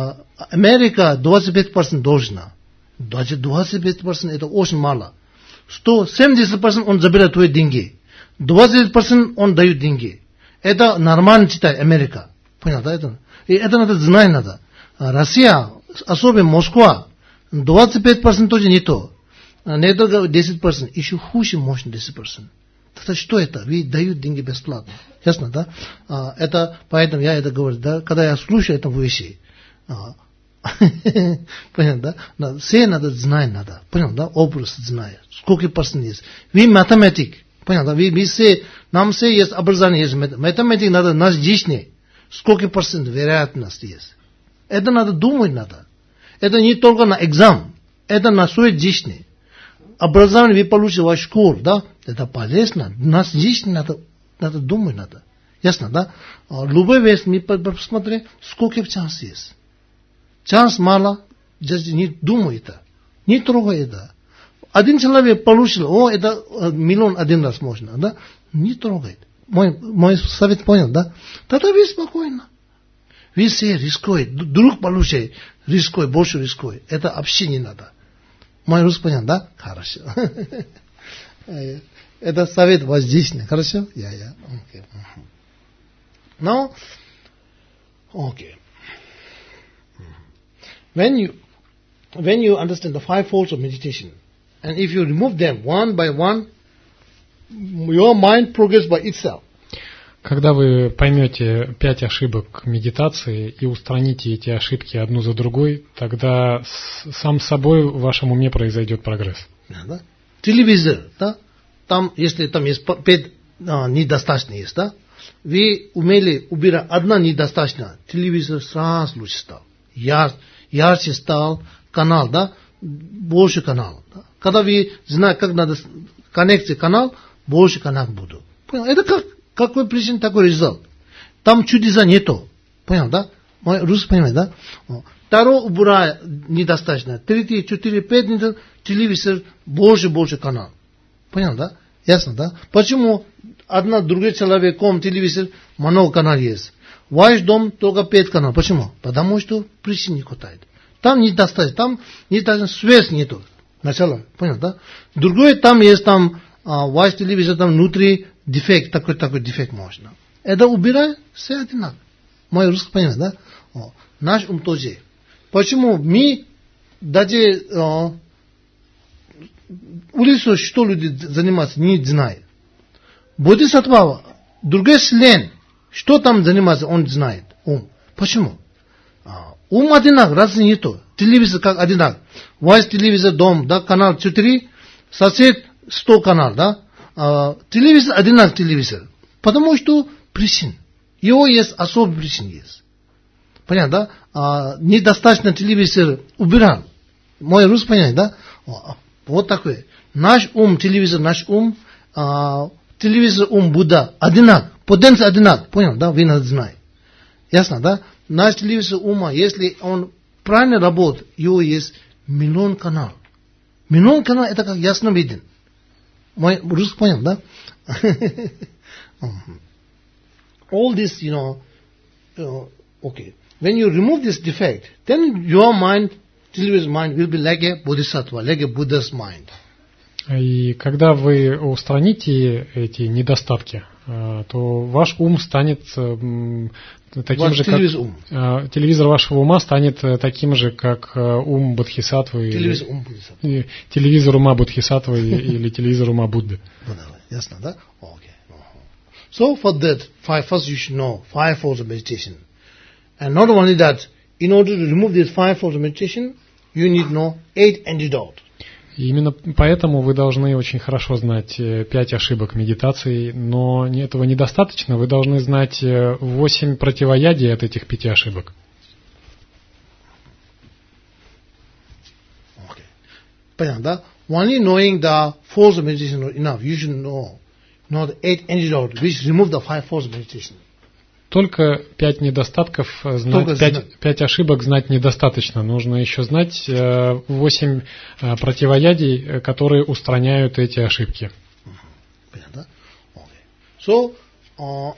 Америка двадцать пять процентов должна. Даже двадцать пять процентов это очень мало. сто семьдесят процентов он забирает твои деньги. двадцать процентов он дает деньги. Это нормально читает Америка. Понял, да? Это? И это надо знать надо. Россия, особенно Москва, двадцать пять процентов тоже не то. Не только десять процентов. Еще хуже можно десять процентов. Тогда что это? Вы дают деньги бесплатно. Ясно, да? А, это, поэтому я это говорю, да? Когда я слушаю это вещи. А, понятно, да? Все надо знать надо. Понял, да? Образ знает. Сколько процентов есть. Вы математик. Понял, да? Вы, вы все, нам все есть образование, есть математик надо наш жизни. Сколько процентов вероятность есть. Это надо думать надо. Это не только на экзамен. Это на свой жизнь. Образование вы получите в школе, да? Это полезно. На жизнь надо, надо думать надо. Ясно, да? Любой вещь мы посмотрим, сколько шанс есть. Шанс мало, не думай это. Не трогай это. Один человек получил, о, это миллион один раз можно, да? Не трогай. Мой, мой совет понял, да? Тогда вы спокойно. Вы все рискуете. Друг получает, рискует, больше рискует. Это вообще не надо. Мой русский понял, да? Хорошо. Это совет воздействия. Хорошо? Я, я. Окей. Now, okay. When you, when you understand the five folds of meditation, and if you remove them one by one, your mind progresses by itself. Когда вы поймете пять ошибок медитации и устраните эти ошибки одну за другой, тогда с, сам собой в вашем уме произойдет прогресс. Да? Телевизор, да? Там, если там есть пять а, недостаточно есть, да? Вы умели убирать, одна недостаточно, телевизор сразу лучше стал, яр, ярче стал, канал, да, больше канал. Да? Когда вы знаете, как надо коннекция канал, больше канал буду. Понял? Это как, какой причина, такой результат. Там чудеса нету. Понял, да? Мой русский понимает, да? Второе убирая недостаточно. Третий, четыре, пять, телевизор, больше, больше канал. Понял, да? Ясно, да? Почему одна, другой человек, ком, телевизор, много каналов есть. Ваш дом только пять каналов. Почему? Потому что причин не хватает. Там недостаточно, там недостаточно, связь нету. Начало, понял, да? Другой там есть, там, а, ваш телевизор, там внутри дефект, такой-такой дефект можно. Это убирай, все одинаково. Мой русский понимает, да? О, наш ум тоже. Почему мы даже о, улицу, что люди занимаются, не знают. Бодхисаттва, другой член, что там занимается, он знает. Ум. Почему? А, ум одинак, разницы нету. Телевизор как одинак. Ваш телевизор, дом, да, канал четыре, сосед сто канал, да. А, телевизор одинак телевизор. Потому что причин. Его есть особый причин есть. Понятно, да? А, недостаточно телевизор убирал. Мой русский понятно, да? О, вот такой. Наш ум, телевизор, наш ум, а, телевизор, ум, Будда, одинак. Потенция одинак. Понял, да? Вы надо знать. Ясно, да? Наш телевизор ума, если он правильно работает, его есть миллион канал. Миллион канал, это как ясно виден. Мой русский понял, да? All this, you know, uh, okay. When you remove this defect, then your mind, television mind, will be like a bodhisattva, like a Buddha's mind. И когда вы устраните эти недостатки, то ваш ум станет таким ваш же, телевизор как... Ум. Телевизор вашего ума станет таким же, как ум Бодхисаттвы. Телевизор ум Бодхисаттвы. Телевизор ума Бодхисаттвы или телевизор ума Будды. Ясно, да? Окей. So for that, five, first you should know five forms of meditation. And not only that, in order to remove these five forms of meditation, you need to know eight antidotes. И именно поэтому вы должны очень хорошо знать пять ошибок медитации, но этого недостаточно, вы должны знать восемь противоядий от этих пяти ошибок. Okay. Понятно, да? Only knowing the forms of meditation is enough. You should know, know the eight antidotes which remove the five forms of meditation. Только пять недостатков, знать, пять, пять ошибок знать недостаточно. Нужно еще знать восемь противоядий, которые устраняют эти ошибки. Понятно? Okay. So, uh,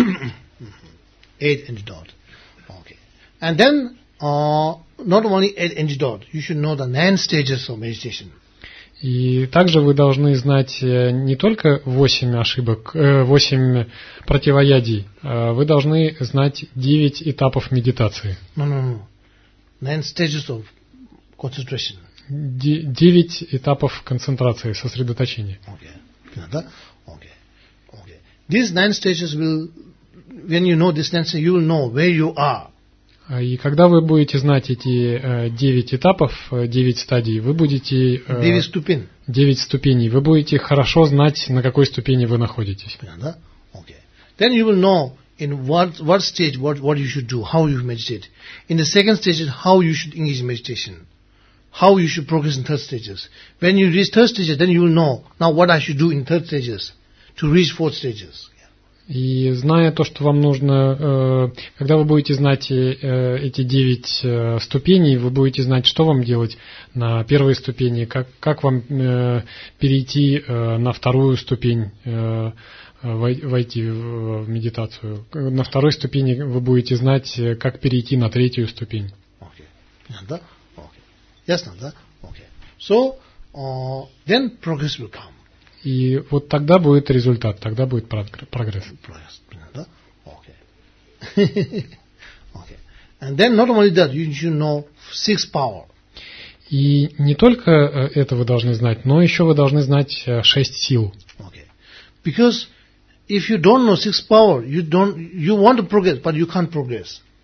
eight antidotes. Okay. And then, uh, not only eight antidotes, you should know the nine stages of meditation. И также вы должны знать не только восемь ошибок, восемь противоядий, вы должны знать девять этапов медитации. No, no, no. Nine stages of concentration. Девять этапов концентрации, сосредоточения. Okay. Okay. Okay. These nine stages will, when you know this nine stages, you will know where you are. И когда вы будете знать эти девять этапов, девять стадий, вы будете... Девять ступеней. Девять ступеней. Вы будете хорошо знать, на какой ступени вы находитесь. Да? Okay. Then you will know in what, what stage, what, what you should do, how you meditate. In the second stage, how you should engage in meditation. How you should progress in third stages. When you reach third stages, then you will know, now what I should do in third stages to reach fourth stages. И зная то, что вам нужно, когда вы будете знать эти девять ступеней, вы будете знать, что вам делать на первой ступени, как, как вам перейти на вторую ступень, войти в медитацию. На второй ступени вы будете знать, как перейти на третью ступень. Okay. Да? Okay. Ясно, да? Okay. So, uh, then progress will come. И вот тогда будет результат, тогда будет прогресс. Да? Okay. Okay. And then not only that, you should know six power. И не только это вы должны знать, но еще вы должны знать шесть сил. Okay. Because if you don't know six power, you don't, you want to progress, but you can't progress.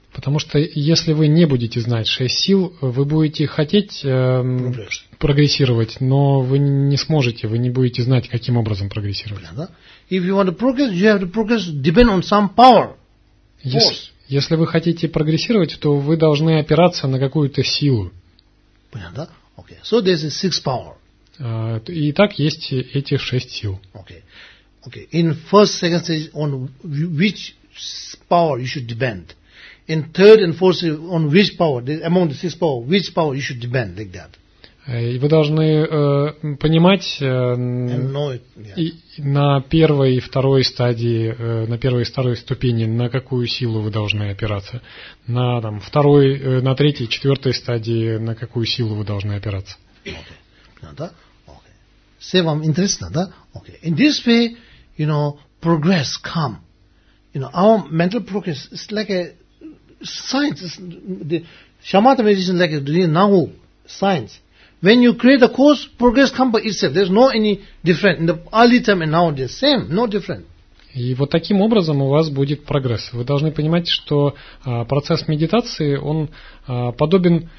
Потому что если вы не будете знать шесть сил, вы будете хотеть э, прогрессировать, но вы не сможете, вы не будете знать, каким образом прогрессировать. If you want to progress, you have to progress depend on some power. Если, если вы хотите прогрессировать, то вы должны опираться на какую-то силу. Понятно? Okay. So there's a six power. Uh, и так есть эти шесть сил. Okay. Okay. In first, second stage, on which power you should depend. In third and fourth, on which power, among the six power, which power you should depend, like that. И вы должны э, понимать э, it, yeah. и, на первой и второй стадии, э, на первой и второй ступени, на какую силу вы должны опираться. На там, второй, э, на третьей и четвертой стадии, на какую силу вы должны опираться. Okay. Okay. Say вам интересно, да? Okay. In this way, you know, progress come. You know, our mental progress is like a science. It's, the shamatha meditation is like a now science. When you create a course, progress comes by itself. There's no any different in the early time and now they're same, no different. И вот таким образом у вас будет прогресс. Вы должны понимать, что а, процесс медитации, он а, подобен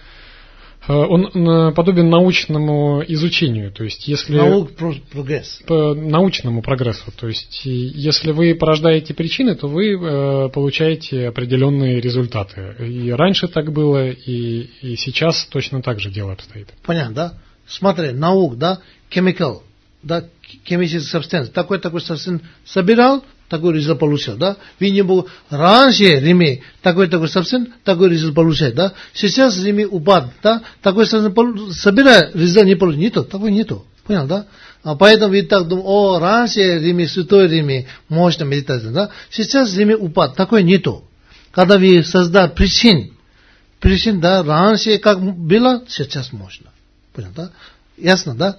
он подобен научному изучению, то есть если Наук, прогресс. По научному прогрессу, то есть если вы порождаете причины, то вы э, получаете определенные результаты. И раньше так было, и, и сейчас точно так же дело обстоит. Понятно, да? Смотри, наук, да, chemical, да, chemical substance, такой-такой substance собирал, такой результат получил, да? Видимо, был раньше Риме такой-такой substance, такой результат получает, да? Сейчас Риме упад, да? Такой substance собирает, результат не получил, не то, такой не то. Понял, да? А поэтому вы так думаете, о, раньше Риме, святой Риме, мощная медитация, да? Сейчас Риме упад, такой не то. Когда вы создали причин, причин, да, раньше как было, сейчас можно. Понял, да? Ясно, да?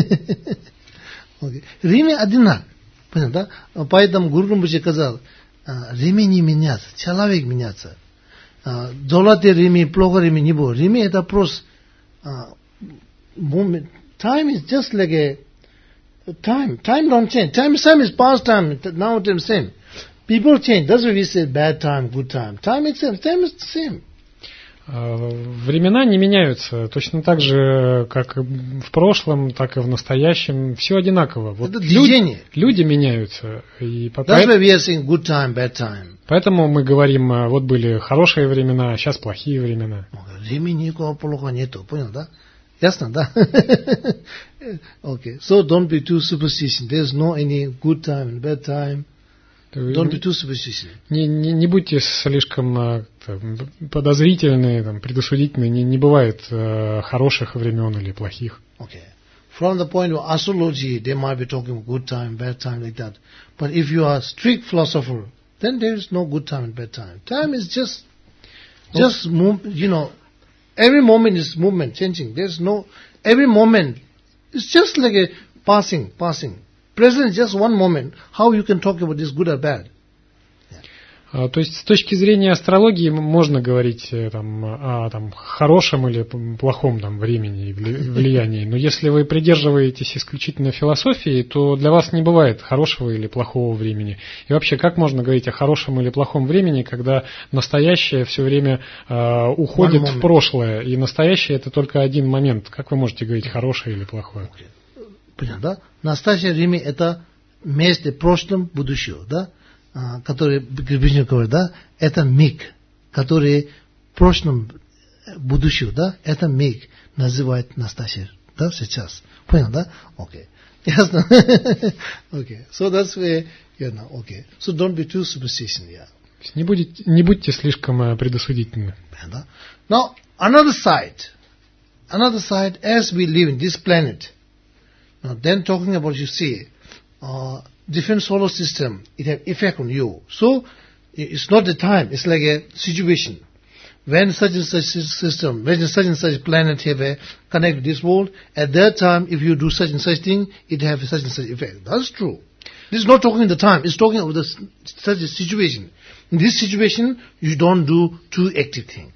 Риме одинак. Понятно, да? Поэтому Гуру Римпоче сказал, Риме не меняется, человек меняется. Золотые Риме, плохо Риме не будет. Риме это просто time is just like a time. Time don't change. Time, time is past time. Now time same. People change. That's why we say bad time, good time. Time is same. Time is the same. Времена не меняются, точно так же, как в прошлом, так и в настоящем. Все одинаково. Вот это движение. Люди, люди меняются. И That's why we are saying good time, bad time. Поэтому мы говорим, вот были хорошие времена, а сейчас плохие времена. Времени никакого плохого нету, понял, да? Ясно, да? Okay. So don't be too superstitious. There's no any good time and bad time. Don't be too superstitious. Не, не, не будьте слишком там, подозрительны, там, предусудительны. Не, не бывает э, хороших времен или плохих. Okay. From the point of astrology, they might be talking good time, bad time, like that. But if you are a strict philosopher, then there is no good time and bad time. Time is just, just move, you know, every moment is movement, changing. There's no, every moment, it's just like a passing, passing. Present is just one moment. How you can talk about this good or bad? Yeah. То есть с точки зрения астрологии можно говорить там, о там, хорошем или плохом там, времени и влиянии. Но если вы придерживаетесь исключительно философии, то для вас не бывает хорошего или плохого времени. И вообще, как можно говорить о хорошем или плохом времени, когда настоящее все время э, уходит в прошлое, и настоящее это только один момент? Как вы можете говорить хорошее или плохое? Okay. Понятно, да? Настоящее время это вместе прошлым, будущего, да? А, который Гребенщиков говорит, да? Это миг, который в прошлом, будущего, да? Это миг называют настоящее, да? Сейчас. Понял, да? Окей. Ясно? Окей. So that's why, you know, okay. So don't be too superstitious, yeah. Не будете, не будьте слишком предосудительны. Понятно? Now, another side. Another side, as we live in this planet, now, then talking about, you see, uh, different solar system, it has effect on you. So, it's not the time, it's like a situation. When such and such system, when such and such planet have a connect with this world, at that time, if you do such and such thing, it have such and such effect. That's true. This is not talking the time, it's talking about the, such a situation. In this situation, you don't do too active thing.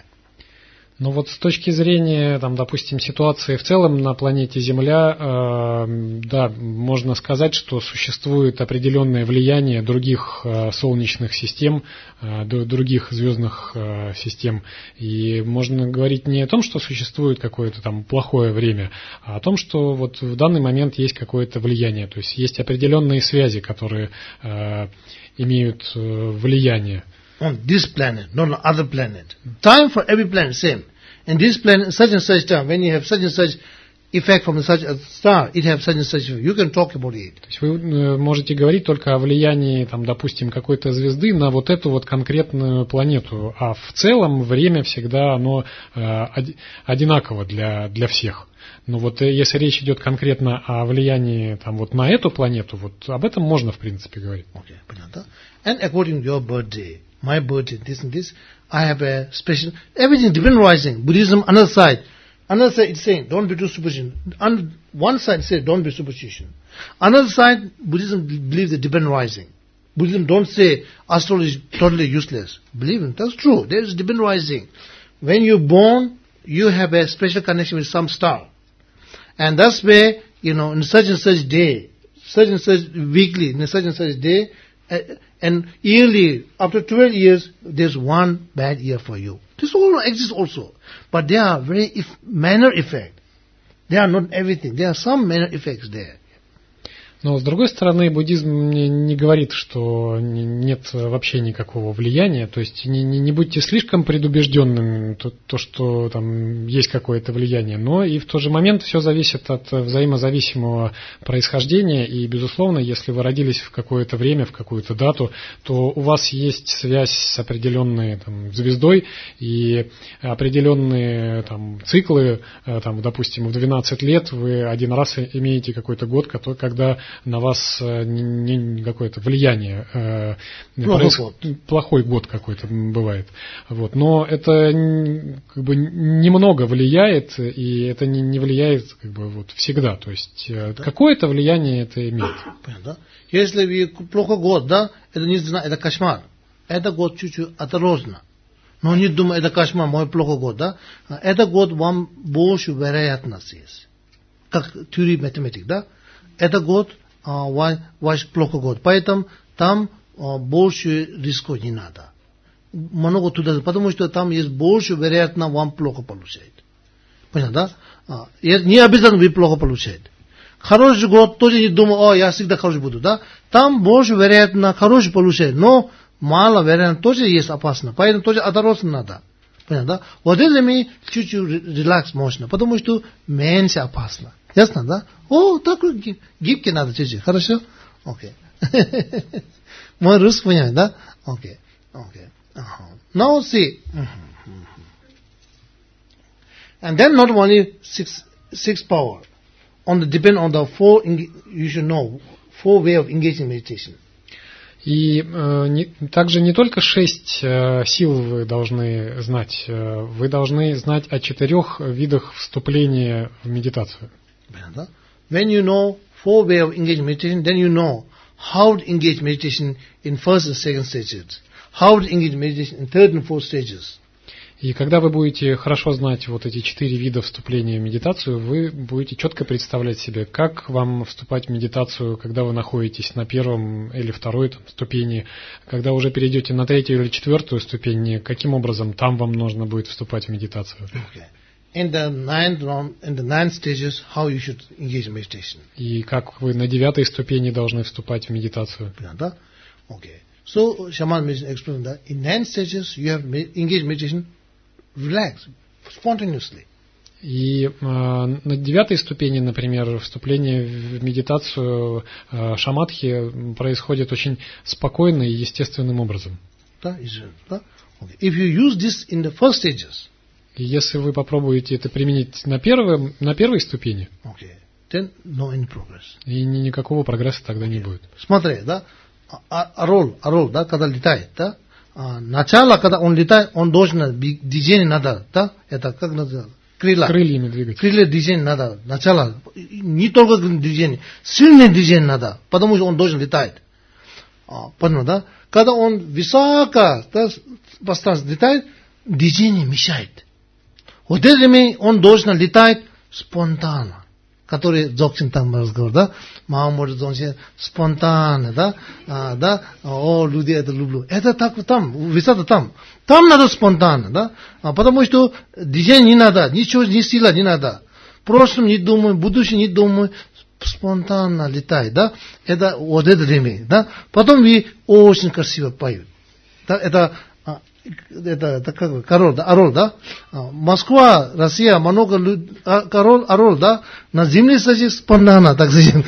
Но вот с точки зрения, там, допустим, ситуации в целом на планете Земля, э, да, можно сказать, что существует определенное влияние других э, солнечных систем, э, других звездных э, систем. И можно говорить не о том, что существует какое-то там плохое время, а о том, что вот в данный момент есть какое-то влияние. То есть есть определенные связи, которые э, имеют э, влияние. On this planet, not on other planet. Time for every planet same. And this planet, such and such time, when you have such and such effect from such a star, it have such and such effect. You can talk about it. То есть вы можете говорить только о влиянии, там, допустим, какой-то звезды на вот эту вот конкретную планету, а в целом время всегда оно э, одинаково для, для всех. Но вот если речь идет конкретно о влиянии там, вот на эту планету, вот об этом можно в принципе говорить. Okay, понятно. And according to your birthday, my birthday, this and this, I have a special, everything different rising. Buddhism, another side. Another side it's saying, don't be too superstition. On one side says, don't be superstition. Another side, Buddhism believes the different rising. Buddhism don't say astrology is totally useless. Believe in, that's true. There is different rising. When you're born, you have a special connection with some star. And that's where, you know, in such and such day, such and such weekly, in such and such day, uh, and yearly, after twelve years, there's one bad year for you. This all exists also. But there are very if, minor effects. They are not everything. There are some minor effects there. Но, с другой стороны, буддизм не, не говорит, что нет вообще никакого влияния. То есть не, не, не будьте слишком предубежденными, то, то, что там есть какое-то влияние. Но и в тот же момент все зависит от взаимозависимого происхождения. И, безусловно, если вы родились в какое-то время, в какую-то дату, то у вас есть связь с определенной там, звездой и определенные там, циклы. Там, допустим, в двенадцать лет вы один раз имеете какой-то год, когда на вас не, не какое-то влияние, э, проис... год. плохой год какой-то бывает. Вот. Но это как бы немного влияет, и это не, не влияет как бы, вот, всегда. То есть да. Какое-то влияние это имеет. Понятно. Если вы плохой год, да, это не знаю, это кошмар. Это год чуть-чуть осторожно. Но не думай, это кошмар, мой плохой год, да. Это год вам больше вероятность есть. Как теория математики, да. Это год, а, ваш плохой год. Поэтому там а, больше рисков не надо. Много туда, потому что там есть больше вероятно вам плохо получает. Понятно, да? А, не обязательно вы плохо получаете. Хороший год тоже не думаю, о, я всегда хороший буду, да? Там больше вероятно хороший получает, но мало вероятно тоже есть опасно. Поэтому тоже осторожно надо. Понятно, да? Вот это мне чуть-чуть релакс можно, потому что меньше опасно. Ясно, да? О, так гибкий надо чуть-чуть. Хорошо? Окей. Мой русский понимает, да? Окей. Окей. Now see. And then not only six, six power. On the, depend on the four, you should know, four way of engaging meditation. И э, не, также не только шесть э, сил вы должны знать, э, вы должны знать о четырех видах вступления в медитацию. When you know four way of engaging meditation, then you know how to engage meditation in first and second stages, how to engage meditation in third and fourth stages. И когда вы будете хорошо знать вот эти четыре вида вступления в медитацию, вы будете четко представлять себе, как вам вступать в медитацию, когда вы находитесь на первом или второй там, ступени, когда уже перейдете на третью или четвертую ступень, каким образом там вам нужно будет вступать в медитацию. Okay. In the ninth round, in the ninth stages, how you should engage in meditation. И как вы на девятой ступени должны вступать в медитацию. Да? Okay. So, Shaman explained that in nine stages you have engaged meditation. Relax, spontaneously. И э, на девятой ступени, например, вступление в медитацию э, шамадхи происходит очень спокойно и естественным образом. Да, да? Okay. If you use this in the first stages, и если вы попробуете это применить на, первом, на первой ступени, okay, then no any progress. И ни, никакого прогресса тогда okay. не будет. Смотри, да, орол, орол, да, когда летает, да, А, начало, когда он летает, он должен движение надо, да? Это как называется? Крылья. Крыльями двигать. Крылья движение надо. Начало. Не только движение, сильное движение надо, потому что он должен летать. А, понял, да? Когда он высоко, да, пространство летает, движение мешает. Вот этими он должен летать спонтанно. который Дзогchen там разговор, да, мама может Дзогchen спонтанно, да, а, да, о, люди это люблю. Это так там, высота там. Там надо спонтанно, да, а, потому что дизайн не надо, ничего, ни сила не надо. В прошлом не думай, в будущем не думай, спонтанно летай, да, это вот это время, да. Потом вы очень красиво поют. Да, это Это, это как король, да, орел, да? Москва, Россия, много людей, король, орел, да? На земле садись спонтанно, так сказать.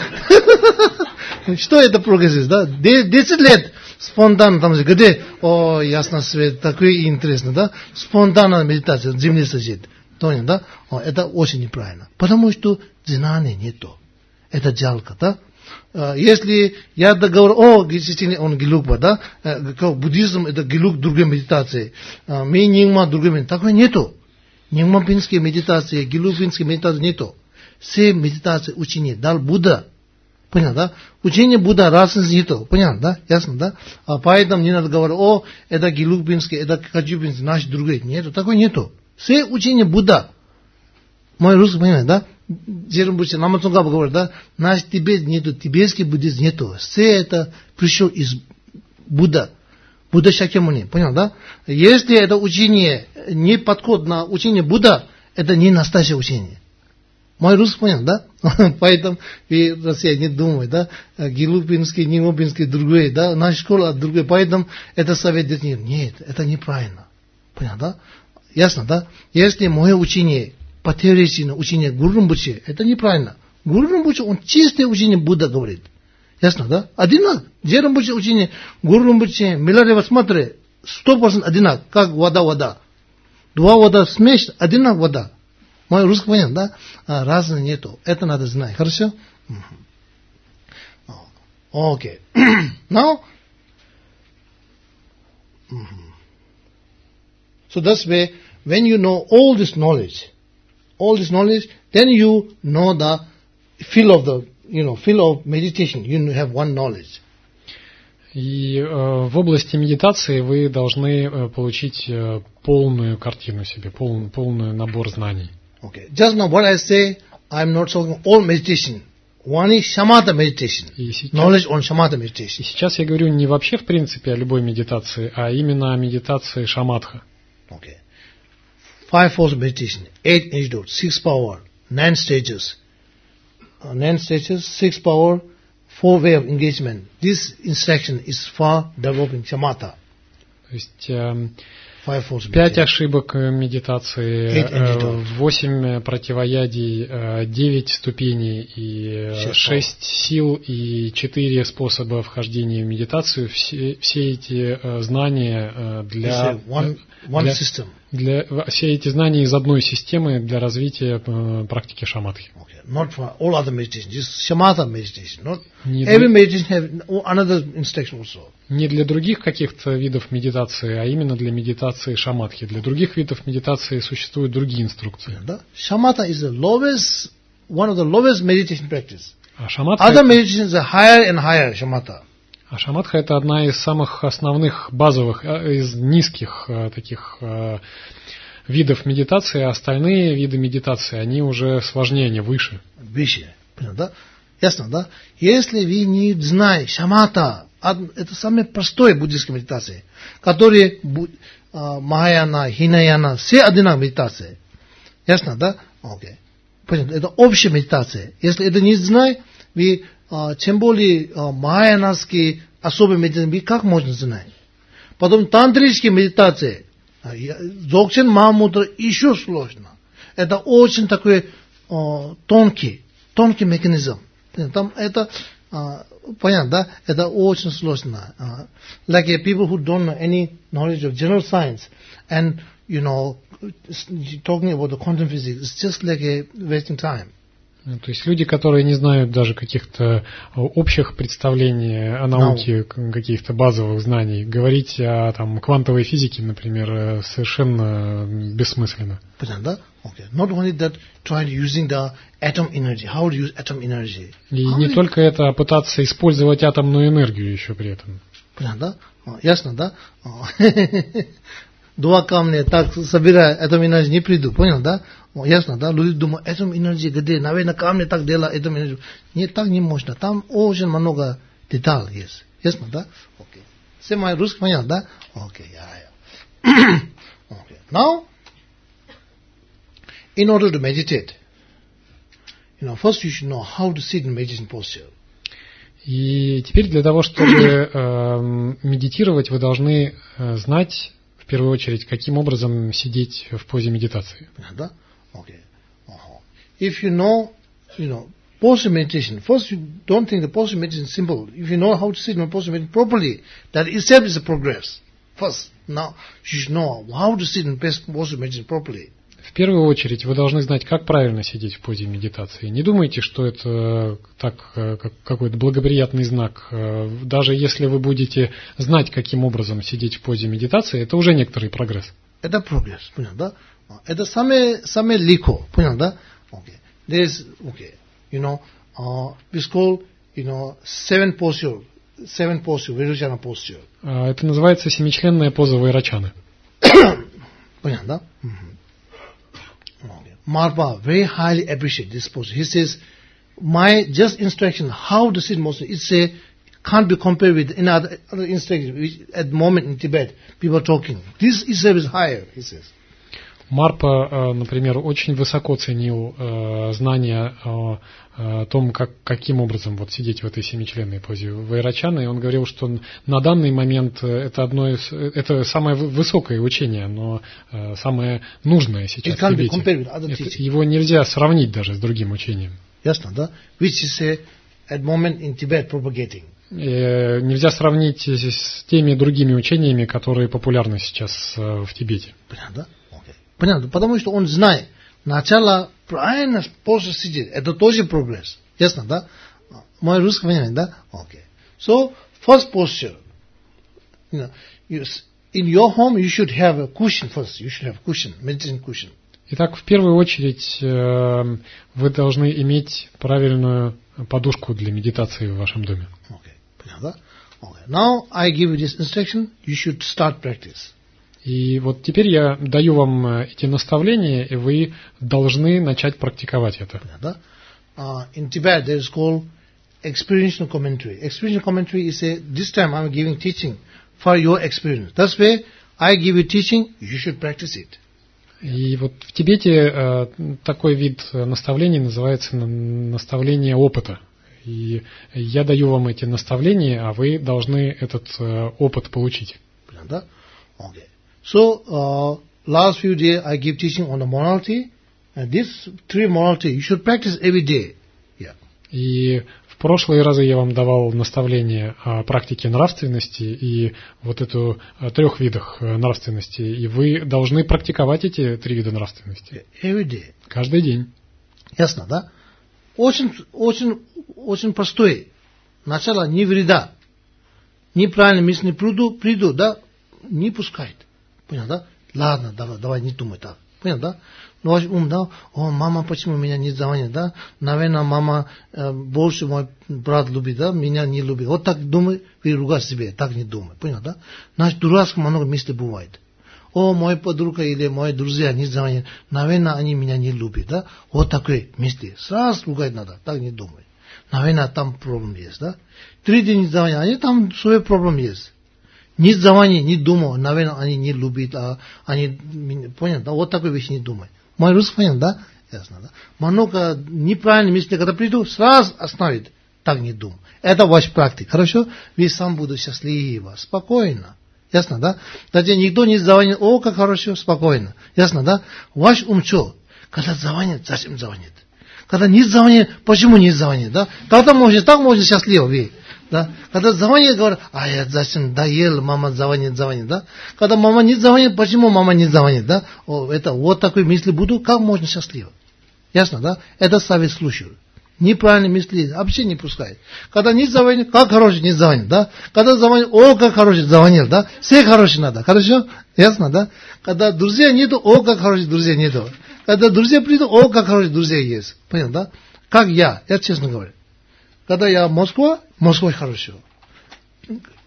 Что это прогресс, да? Десять лет спонтанно, там, где, о, ясно свет, такой интересно, да? Спонтанно медитация, на земле сидит. Понял, да? О, это очень неправильно. Потому что знания нету. Это жалко, да? Если я договорю, о, действительно, он гилукба, да, буддизм это гилук другой медитации, мы нингма другой медитации, такого нету. Нингмапинские медитации, гилупинские медитации нету. Все медитации учения дал Будда. Понятно, да? Учение Будда разницы нету. Понятно, да? Ясно, да? А поэтому не надо говорить, о, это гилупинский, это каджупинский, наш другой. Нету, такой нету. Все учение Будда. Мой русский понимает, да? Джермбучи, Намацунгаба говорит, да, наш Тибет нету, тибетский буддизм нету. Все это пришло из Будда. Будда Шакьямуни, понял, да? Если это учение не подход на учение Будда, это не настоящее учение. Мой русский понял, да? Поэтому и Россия не думает, да? Гилупинский, Нингмапинский, другой, да? Наша школа другой, поэтому это совет нет. Нет, это неправильно. Понял, да? Ясно, да? Если мое учение по теории учения Гуру Римпоче, это неправильно. Гуру Римпоче, он чистое учение Будда говорит. Ясно, да? Одинак. Джер Римпоче учение Гуру Римпоче, Миларева смотри, сто процентов одинак, как вода-вода. Два вода смесь, одинак вода. Мой русский понятно, да? А, разницы нету. Это надо знать. Хорошо? Окей. Now, so that's why when you know all this knowledge, all this knowledge, then you know the feel of the, you know, feel of meditation. You have one knowledge. И э, в области медитации вы должны э, получить э, полную картину себе, пол, полный набор знаний. Okay. Just now what I say, I'm not talking all meditation. One is shamatha meditation. Сейчас, knowledge on shamatha meditation. И сейчас я говорю не вообще в принципе о любой медитации, а именно о медитации шаматха. Okay. Five force meditation, eight antidotes, six power, nine stages, uh, nine stages, six power, four way of engagement. This instruction is for developing shamatha. То есть э, пять ошибок медитации, э, восемь противоядий, э, девять ступеней и шесть сил и четыре способа вхождения в медитацию. Все, все эти э, знания э, для, one, one для, system. для все эти знания из одной системы для развития э, практики шаматхи. Okay. Not for all other meditation, just shamatha meditation. Not every meditation have another instruction also. Не для других каких-то видов медитации, а именно для медитации шаматхи. Для других видов медитации существуют другие инструкции. Shamatha is the lowest, one of the lowest meditation practice. А шаматха Other meditations are higher and higher, shamatha. А шаматха это одна из самых основных, базовых, из низких таких видов медитации, а остальные виды медитации, они уже сложнее, они выше. Выше, да? Ясно, да? Если вы не знаете шаматха, это самая простая буддийская медитация, которые Махаяна, Хинаяна, все одинаковые медитации. Ясно, да? Окей. Понятно. Это общая медитация. Если это не знать, вы, тем более Махаянские особые медитации, вы как можно знать? Потом тантрические медитации, Дзогchen Махамудра еще сложно. Это очень такой тонкий, тонкий механизм. Там это Uh, понятно, да? Это очень сложно. Uh, like uh, people who don't know any knowledge of general science and, you know, talking about the quantum physics, it's just like a wasting time. То есть люди, которые не знают даже каких-то общих представлений о науке, no. каких-то базовых знаний, говорить о там, квантовой физике, например, совершенно бессмысленно. Понятно, да? Okay. Not only that, trying using the atom energy, how to use atom energy. И how не we... только это, а пытаться использовать атомную энергию еще при этом. Понятно, да? Oh, ясно, да? Oh. два камня так собираю, эту энергию не приду. Понял, да? Ясно, да? Люди думают, эту энергию где? Наверное, камни так делают, эту энергию. Нет, так не можно. Там очень много деталей есть. Ясно, да? Окей. Все мои русские понятно, да? Окей, я, я. Okay. Now, in order to meditate, you know, first you should know how to sit in meditation posture. И теперь для того, чтобы э, медитировать, вы должны э, знать, в первую очередь, каким образом сидеть в позе медитации. Да? Okay. Uh-huh. If you know, you know, posture meditation, first you don't think the posture meditation is simple. If you know how to sit in a posture meditation properly, that itself is a progress. First, now you should know how to sit in posture meditation properly. В первую очередь вы должны знать, как правильно сидеть в позе медитации. Не думайте, что это так, как какой-то благоприятный знак. Даже если вы будете знать, каким образом сидеть в позе медитации, это уже некоторый прогресс. Это прогресс, понял, да? Это самое, самое легко, понял, да? Okay. There is, okay, you know, uh, it's called, you know, seven posture, seven posture, Vairocana posture. Это называется семичленная поза Вайрочаны. Понятно, да? Mm-hmm. Okay. Marpa very highly appreciate this posture. He says, my just instruction how to sit posture, it's a can't be compared with any other, other instruction which at the moment in Tibet people are talking. This itself is higher, he says. Марпа, например, очень высоко ценил э, знания о, о том, как, каким образом вот сидеть в этой семичленной позе Вайрочаны, и он говорил, что на данный момент это одно из, это самое высокое учение, но э, самое нужное сейчас в Тибете. Это, его нельзя сравнить даже с другим учением. Ясно, да? Which is a, at moment in Tibet propagating. Э, нельзя сравнить с теми другими учениями, которые популярны сейчас э, в Тибете. Понятно, да? Понятно, потому что он знает, начало правильно позже сидеть, это тоже прогресс. Ясно, да? Мой русский понимает, да? Okay. So, first posture. You know, you, in your home you should have a cushion first. You should have a cushion, meditation cushion. Итак, в первую очередь э, вы должны иметь правильную подушку для медитации в вашем доме. Okay. Понятно, да? Okay. Now I give you this instruction. You should start practice. И вот теперь я даю вам эти наставления, и вы должны начать практиковать это. Да? Uh, in Tibet there is called experiential commentary. Experiential commentary is a, this time I am giving teaching for your experience. That's why I give you teaching, you should practice it. И вот в Тибете э, такой вид наставлений называется наставление опыта. И я даю вам эти наставления, а вы должны этот э, опыт получить. Да? Okay. So, uh, last few days I give teaching on the morality, and this three morality you should practice every day. Yeah. И в прошлые разы я вам давал наставления о практике нравственности и вот эту о трех видах нравственности, и вы должны практиковать эти три вида нравственности. Every day. Каждый день. Ясно, да? Очень, очень, очень простое. Начало не вреда. Неправильно мысли приду, приду, да, не пускает. Понял, да? Ладно, давай, давай, не думай так. Понял, да? Ну, ваш ум, да? О, мама, почему меня не звонит, да? Наверное, мама э, больше мой брат любит, да? Меня не любит. Вот так думай, вы ругать себе, так не думай. Понял, да? Наш дурацкий много мыслей бывает. О, мой подруга или мои друзья не звонят, наверное, они меня не любят, да? Вот такие мысли. Сразу ругать надо, так не думай. Наверное, там проблем есть, да? Три дня не звонят, они там свои проблемы есть. Не звони, не думай, наверное, они не любят, а они, понял, да, вот такой вещи не думай. Мой русский понял, да? Ясно, да? Много неправильные мысли, когда приду, сразу остановит, так не думай. Это ваш практик, хорошо? Вы сам будете счастливы, спокойно. Ясно, да? Даже никто не звонит, о, как хорошо, спокойно. Ясно, да? Ваш ум что? Когда звонит, зачем звонит? Когда не звонит, почему не звонит, да? Когда может, так может счастливо вы. Да? Когда звонит, говорят, а я зачем доел, мама звонит, звонит, да? Когда мама не звонит, почему мама не звонит, да? О, это вот такой мысли буду, как можно счастливо. Ясно, да? Это совет слушаю. Неправильные мысли вообще не пускает. Когда не звонит, как хороший не звонит, да? Когда звонит, о, как хороший звонил, да? Все хорошие надо, хорошо? Ясно, да? Когда друзей нету, о, как хороших друзей нету. Когда друзья придут, о, как хороших друзей есть. Понял, да? Как я, я честно говорю. Когда я в Москве, Москва хорошо.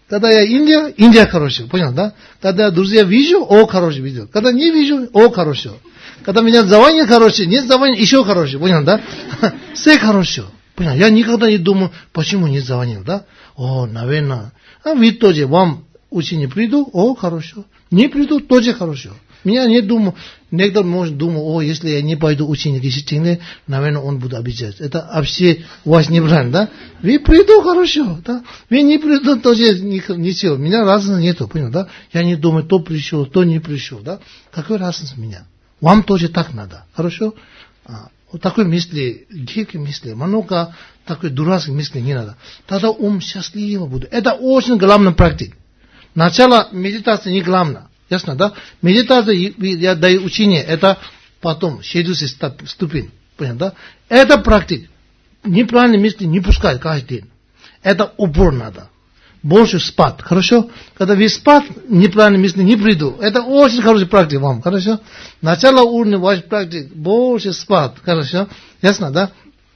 Когда я Индия, Индия хорошо, понял, да? Когда я друзья вижу, о, хорошо видел. Когда не вижу, о, хорошо. Когда меня звонят, хорошо, нет звонят, еще хорошо, понял, да? Все хорошо. Понял? Я никогда не думаю, почему не звонил, да? О, наверное. А вы тоже, вам учение приду, о, хорошо. Не приду, тоже хорошо. Меня не думаю, некоторые может думать, о, если я не пойду учение к наверное, он будет обижать. Это вообще у вас неправильно, да? Вы приду, хорошо, да? Вы не приду, тоже ничего. У меня разницы нету, понял, да? Я не думаю, то пришел, то не пришел, да? Какой разница у меня? Вам тоже так надо, хорошо? А, вот такой мысли, дикие мысли, много такой дурацких мыслей не надо. Тогда ум счастливо будет. Это очень главная практика. Начало медитации не главное. Ясно, да? Медитация, я даю учение, это потом, следующий ступень. Понял, да? Это практика. Неправильные мысли не пускать каждый день. Это упор надо. Больше спать, хорошо? Когда вы спать, неправильные мысли не придут. Это очень хорошая практика вам, хорошо? Начало уровня вашей практики, больше спать, хорошо? Ясно, да?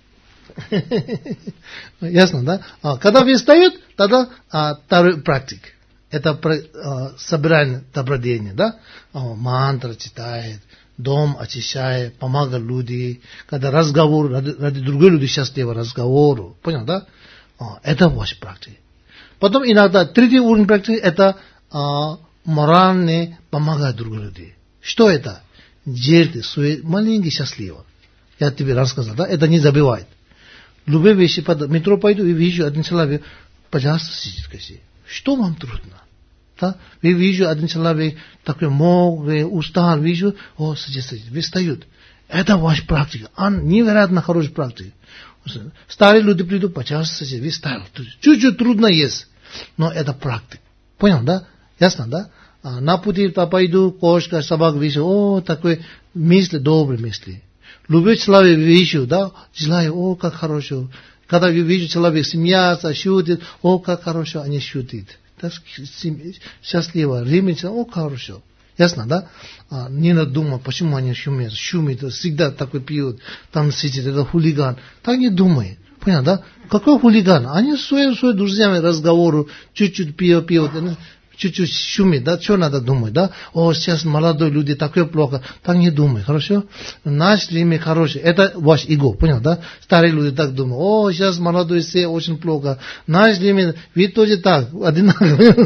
Ясно, да? А, когда вы встаете, тогда а, второй практик. Это а, собирание добродеяния, да? А, мантра читает, дом очищает, помогает людям. Когда разговор, ради, ради других людей счастливого разговору. Понял, да? А, это ваша практика. Потом иногда третий уровень практики это а, моральное помогать другим людям. Что это? Жертвы, свои маленькие счастливо. Я тебе рассказал, да? Это не забывает. Любые вещи, под метро пойду и вижу один человек, пожалуйста, сидит красиво. Что вам трудно? Да? Вы вижу один человек такой мокрый, устал, вижу, о, сидит, сидит, вы встают. Это ваша практика. Он невероятно хорошая практика. Старые люди придут, пожалуйста, сидит, вы встали. Чуть-чуть трудно есть, но это практика. Понял, да? Ясно, да? А на пути пойду, кошка, собака, вижу, о, такой мысли, добрые мысли. Любой человек вижу, да, желаю, о, как хорошо. Когда я вижу человек смеется, шутит, о, как хорошо, они шутят. Да, счастливо, ремется, о, хорошо. Ясно, да? А, не надо думать, почему они шумят, шумят, всегда такой пьют, там сидит, это хулиган. Так не думай. Понял, да? Какой хулиган? Они своими своими друзьями разговору, чуть-чуть пьют, пьют, чуть-чуть шумит, да, что надо думать, да? О, сейчас молодые люди, такое плохо. Так не думай, хорошо? Наш время хороший. Это ваш эго, понял, да? Старые люди так думают. О, сейчас молодые все очень плохо. Наш время, вы тоже так, одинаково.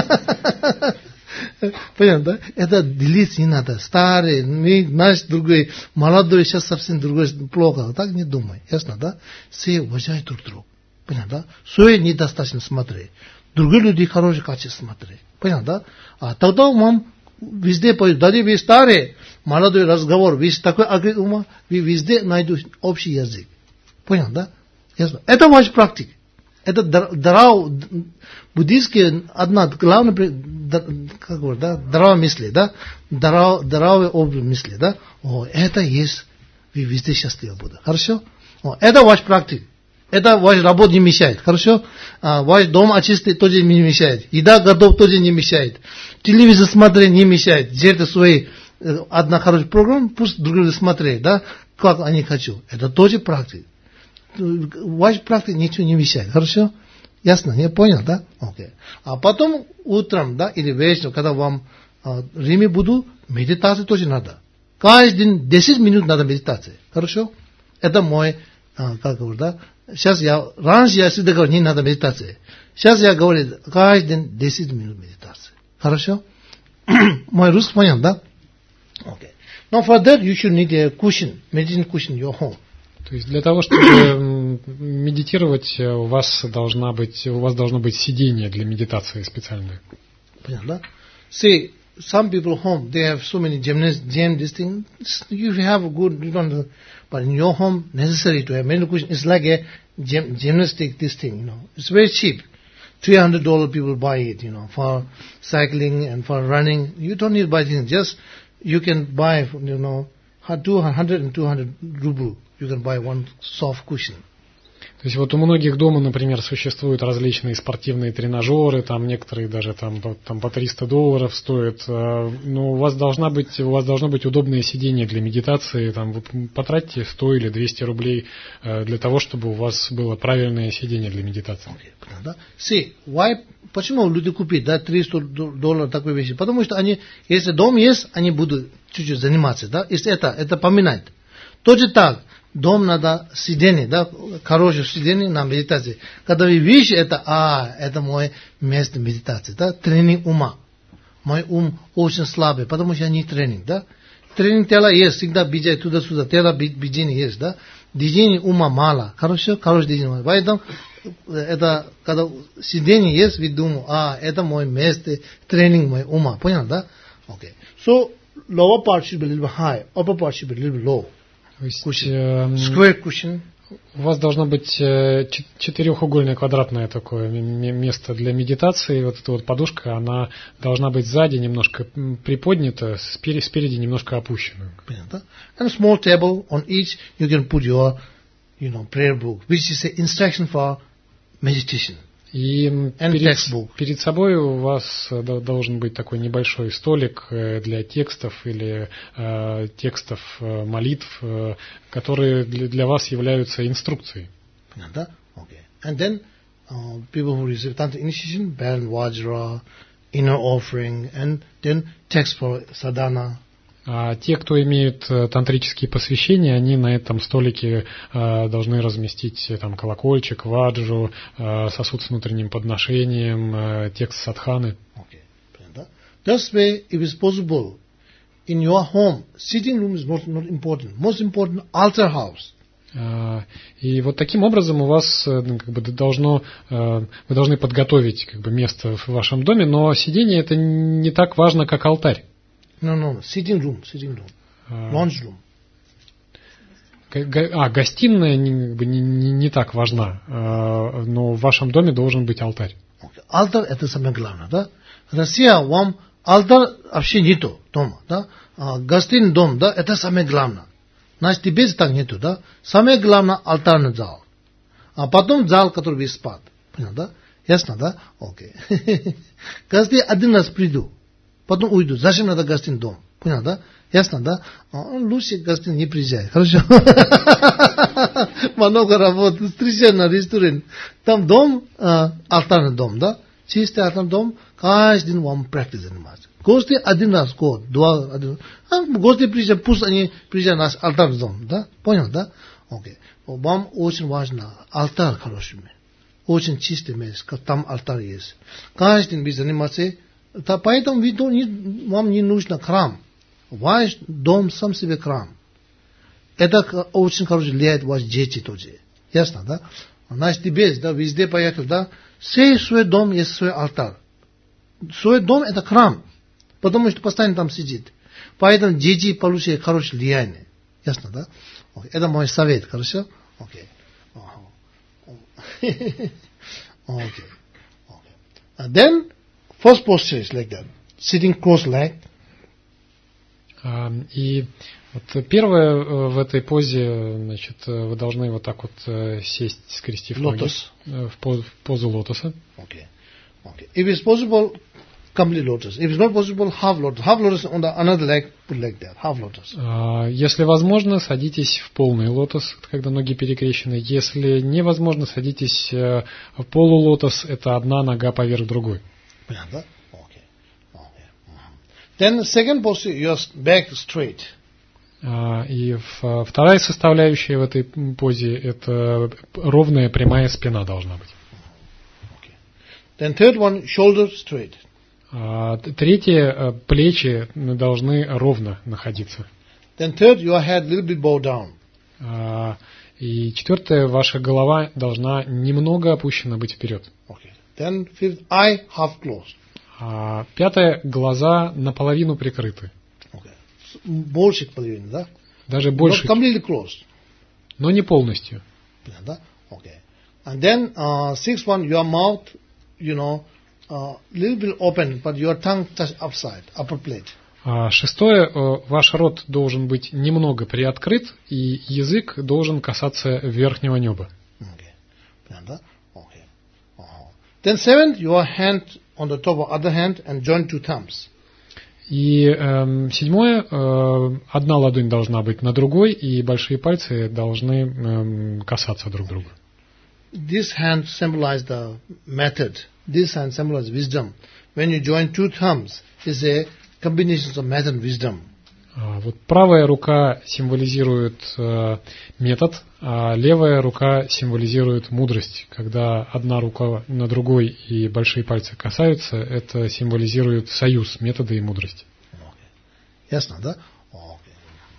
Понял, да? Это делиться не надо. Старые, мы, наш другой, молодой, сейчас совсем другой, плохо. Так не думай, ясно, да? Все уважают друг друга. Понял, да? Свое недостаточно смотри. Другие люди хорошие качества смотри. Понял, да? А тогда вам везде пойдут. Даже вы старые, молодой разговор, вы такой агрет ума, вы везде найдете общий язык. Понял, да? Ясно? Это ваша практика. Это дарау, буддийские, одна главная, как говорят, да, дарау мысли, да? Дарау, дарау образ мысли, да? О, это есть, вы везде счастливы будете. Хорошо? О, это ваша практика. Это ваш работа не мешает, хорошо? А, ваш дом очистить тоже не мешает. Еда готов тоже не мешает. Телевизор смотреть не мешает. Где-то свои, одна хорошая программа, пусть другие смотреть, да? Как они хотят. Это тоже практика. Ваш практика ничего не мешает, хорошо? Ясно? Я понял, да? Окей. А потом утром, да, или вечером, когда вам а, время буду, медитация тоже надо. Каждый день десять минут надо медитация, хорошо? Это мой, а, как говорю, да? Сейчас я, раньше я всегда говорю, не надо медитации. Сейчас я говорю, каждый день десять минут медитации. Хорошо? Мой русский понял, да? Okay. Now for that you should need a cushion, meditation cushion in your home. То есть для того, чтобы медитировать, у вас должна быть, у вас должно быть сиденье для медитации специальное. Понятно, да? See, some people home, they have so many gymnasts, gym, this thing. You have a good, you don't, but in your home, necessary to have meditation cushion. It's like a gym, gymnastic, this thing, you know. It's very cheap. three hundred dollars people buy it, you know, for cycling and for running. You don't need to buy things. Just, you can buy, you know, two hundred and two hundred ruble. You can buy one soft cushion. То есть вот у многих дома, например, существуют различные спортивные тренажеры, там некоторые даже там, там по триста долларов стоят, но у вас должна быть, у вас должно быть удобное сиденье для медитации, там вы потратите сто или двести рублей для того, чтобы у вас было правильное сиденье для медитации. Okay. See, why, почему люди купить, да, триста долларов такой вещи? Потому что они, если дом есть, они будут чуть-чуть заниматься, да, если это, это поминает. Тот же так. Дом надо сидение, да, хорошее сидение на медитации. Когда вы видите это, а, это мое место медитации, да, тренинг ума. Мой ум очень слабый, потому что не тренинг, да. Тренинг тела есть, всегда бежать туда-сюда, тело движение есть, да. Движение ума мало, хорошо, хорошее движение. Поэтому это, когда сидение есть, вы думаете, а, это мое место, тренинг мой ума, понял, да? Okay. So, lower part should be a little bit high, upper part should be a little bit low. То есть, cushion. Square cushion. У вас должно быть четырехугольное квадратное такое место для медитации. Вот эта вот подушка, она должна быть сзади немножко приподнята, спереди, спереди немножко опущена. Понятно. And a small table on each you can put your, you know, prayer book, which is an instruction for meditation. И перед, перед собой у вас должен быть такой небольшой столик для текстов или э, текстов э, молитв, э, которые для, для вас являются инструкцией. Понятно? Okay. And then uh, people who receive Tantra initiation, Bell Vajra, inner offering, and then text for sadhana. А те, кто имеют тантрические посвящения, они на этом столике э, должны разместить там колокольчик, ваджу, э, сосуд с внутренним подношением, э, текст садханы. Okay. This way, if it's possible, in your home, sitting room is not, not important. Most important, altar house. Uh, и вот таким образом у вас ну, как бы должно, uh, вы должны подготовить как бы место в вашем доме, но сидение это не так важно, как алтарь. No, no, sitting room, sitting room, uh, lounge room. А, гостиная не, не, не так важна, uh, но в вашем доме должен быть алтарь. Okay. Алтарь это самое главное, да? Россия, вам алтарь вообще нету дома, да? А, гостиный дом, да, это самое главное. Значит, Тибете так нету, да? Самое главное алтарный зал. А потом зал, который весь спад. Понял, да? Ясно, да? Окей. Гости один раз приду. Потом уйду. Зачем надо гостиный дом? Понял, да? Ясно, да? Лучше гостиный не приезжай. Хорошо? Много работы. Встречай на ресторан. Там дом, алтарный дом, да? Чистый алтарный дом. Каждый день вам практик заниматься. Гости один раз в год. Два, один. А гости приезжают, пусть они приезжают на наш алтарный дом, да? Понял, да? Окей. Вам очень важно алтарь хороший. Очень чистый место. Там алтарь есть. Каждый день вы занимаетесь. Поэтому вам не нужно храм. Ваш дом сам себе храм. Это очень хорошо влияет ваш дети тоже. Ясно, да? Значит, Тибет, да, везде поехал, да? Все свой дом есть свой алтарь. Свой дом это храм. Потому что постоянно там сидит. Поэтому дети получают хорошее влияние. Ясно, да? Okay. Это мой совет, хорошо? Окей. Okay. Okay. Okay. Then, first posture is like that. Sitting cross-legged. Uh, и вот первое в этой позе, значит, вы должны вот так вот сесть, скрестив ноги в позу, в позу лотоса. Okay. Okay. If it's possible, complete lotus. If it's not possible, half lotus. Half lotus on the another leg, put like that. Half lotus. Uh, если возможно, садитесь в полный лотос, когда ноги перекрещены. Если невозможно, садитесь в полулотос. Это одна нога поверх другой. Понятно? Then second posture, your back straight. Uh, и в, вторая составляющая в этой позе это ровная прямая спина должна быть. Okay. Then third one, shoulder straight. Uh, третье, плечи должны ровно находиться. Then third, your head little bit bow down. Uh, и четвертое, ваша голова должна немного опущена быть вперед. Okay. Then fifth, eye half closed. А пятое, глаза наполовину прикрыты. Okay. Больше половины, да? Даже больше. Not completely closed. Но не полностью. Да? Okay. And then uh, sixth one, your mouth, you know, uh, little bit open, but your tongue touch upside, upper plate. А шестое, ваш рот должен быть немного приоткрыт, и язык должен касаться верхнего неба. Okay. Понятно, да? Okay. Uh-huh. Then seventh, your hand on the top of other hand and join two thumbs. И э, седьмое, э, одна ладонь должна быть на другой, и большие пальцы должны э, касаться друг друга. This hand symbolizes the method. This hand symbolizes wisdom. When you join two thumbs, it's a combination of method and wisdom. Вот правая рука символизирует э, метод, а левая рука символизирует мудрость. Когда одна рука на другой и большие пальцы касаются, это символизирует союз метода и мудрости. Okay. Ясно, да? Okay.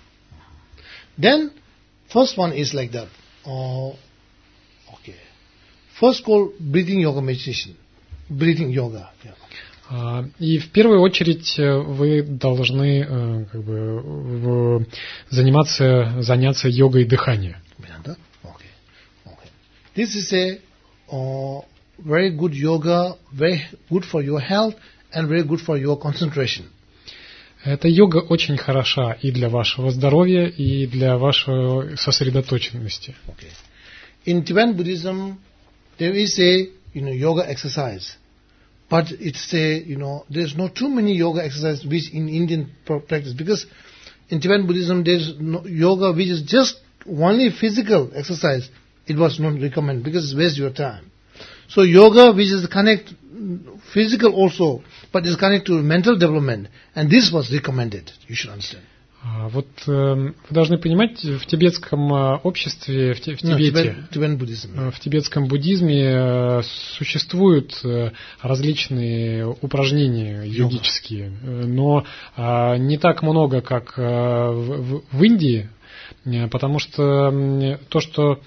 Then, first one is like that. Uh, okay. First called breathing yoga meditation. Breathing yoga. Yeah. И в первую очередь вы должны как бы, заниматься, заняться йогой дыхания. Okay. Okay. This is a uh, very good yoga, very good for your health and very good for your concentration. Эта йога очень хороша и для вашего здоровья, и для вашей сосредоточенности. Okay. In Tibetan Buddhism, there is a you know yoga exercise. But it's a, you know, there's not too many yoga exercises which in Indian practice, because in Tibetan Buddhism there's no yoga which is just only physical exercise. It was not recommended because it wastes your time. So yoga which is connect physical also, but is connected to mental development, and this was recommended. You should understand. Вот э, вы должны понимать, в тибетском обществе, в, в Тибете, no, Tibetan Buddhism. В тибетском буддизме существуют различные упражнения йогические, но не так много, как в, в Индии, потому что то, что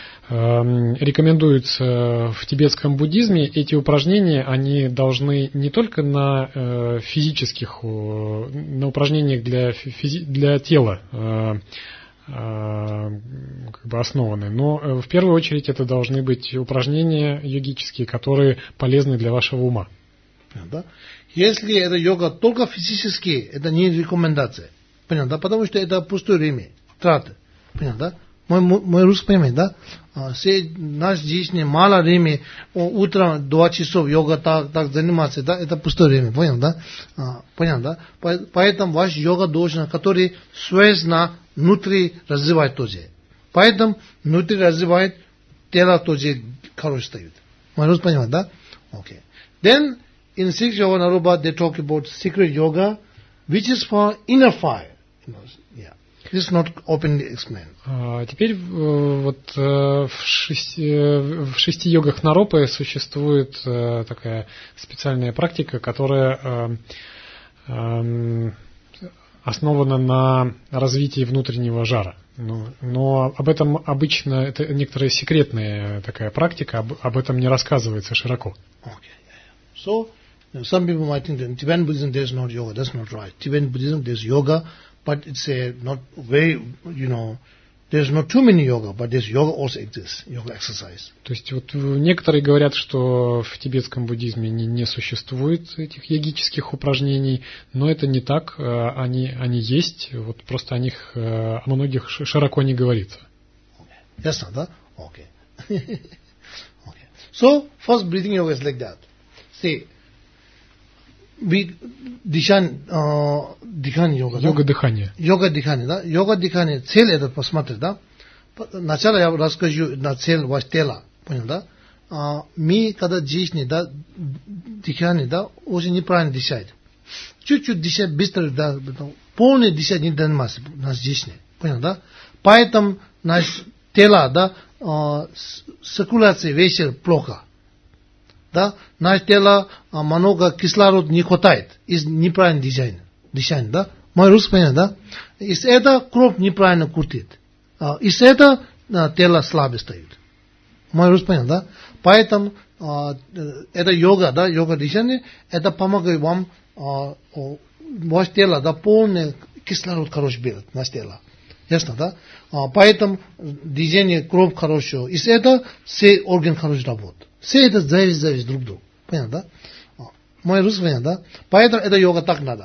рекомендуется в тибетском буддизме, эти упражнения, они должны не только на физических, на упражнениях для, физи, для тела как бы основаны, но в первую очередь это должны быть упражнения йогические, которые полезны для вашего ума. Понятно? Если это йога только физически, это не рекомендация. Понятно? Потому что это пустое время, траты. Понятно? Мой, мой русский понимает, да? Все наш жизнь мало времени, утром два часов йога так, так заниматься, да? Это пустое время, понял, да? А, понятно, да? Поэтому ваш йога должен, который связано внутри развивать тоже. Поэтому внутри развивает, тело тоже хорошо стоит. Мой русский понимает, да? Okay. Then, in six yoga Naruba, they talk about secret yoga, which is for inner fire. You know, yeah. This is not openly explained. А теперь вот в шести, в шести йогах Наропы существует такая специальная практика, которая основана на развитии внутреннего жара. Но, но об этом обычно, это некоторая секретная такая практика, об, об этом не рассказывается широко. Okay. So, some people might think that in Tibetan Buddhism there is not yoga. That's not right. Tibetan Buddhism there is yoga, but it's a not very, you know, there's not too many yoga, but there's yoga also exists, yoga exercise. То есть вот некоторые говорят, что в тибетском буддизме не, не существует этих йогических упражнений, но это не так, они, они есть, вот просто о них, о многих широко не говорится. Okay. Ясно, да? Okay. Okay. So, first breathing yoga is like that. See, we, дыхание, uh, дыхание йога, йога дыхания. Йога дыхания, да? Йога дыхания, цель это посмотреть, да? Сначала я расскажу на цель ваш тела, понял, да? А, мы, когда жизни, да, дыхание, да, очень неправильно дышать. Чуть-чуть дышать быстро, да, полный дышать не заниматься наш жизни, понял, да? Поэтому наш тело, да, а, циркуляция вечер плохо. Да, наше тело а, много кислорода не хватает из неправильного дизайна, дыхания, да? Мой русский понятно, да? Из этого кровь неправильно крутит. А, из этого а, тело слабо стоит. Мой русский понятно, да? Поэтому а, это йога, да, йога дыхания, это помогает вам а, а, ваше тело, да, полный кислород хороший берет, наше тело. Ясно, да? А, поэтому движение кровь хорошо. Из этого все органы хорошо работают. Все это зависит, зависит друг друга. Понятно, да? Мой русский понятно, да? Поэтому это йога так надо.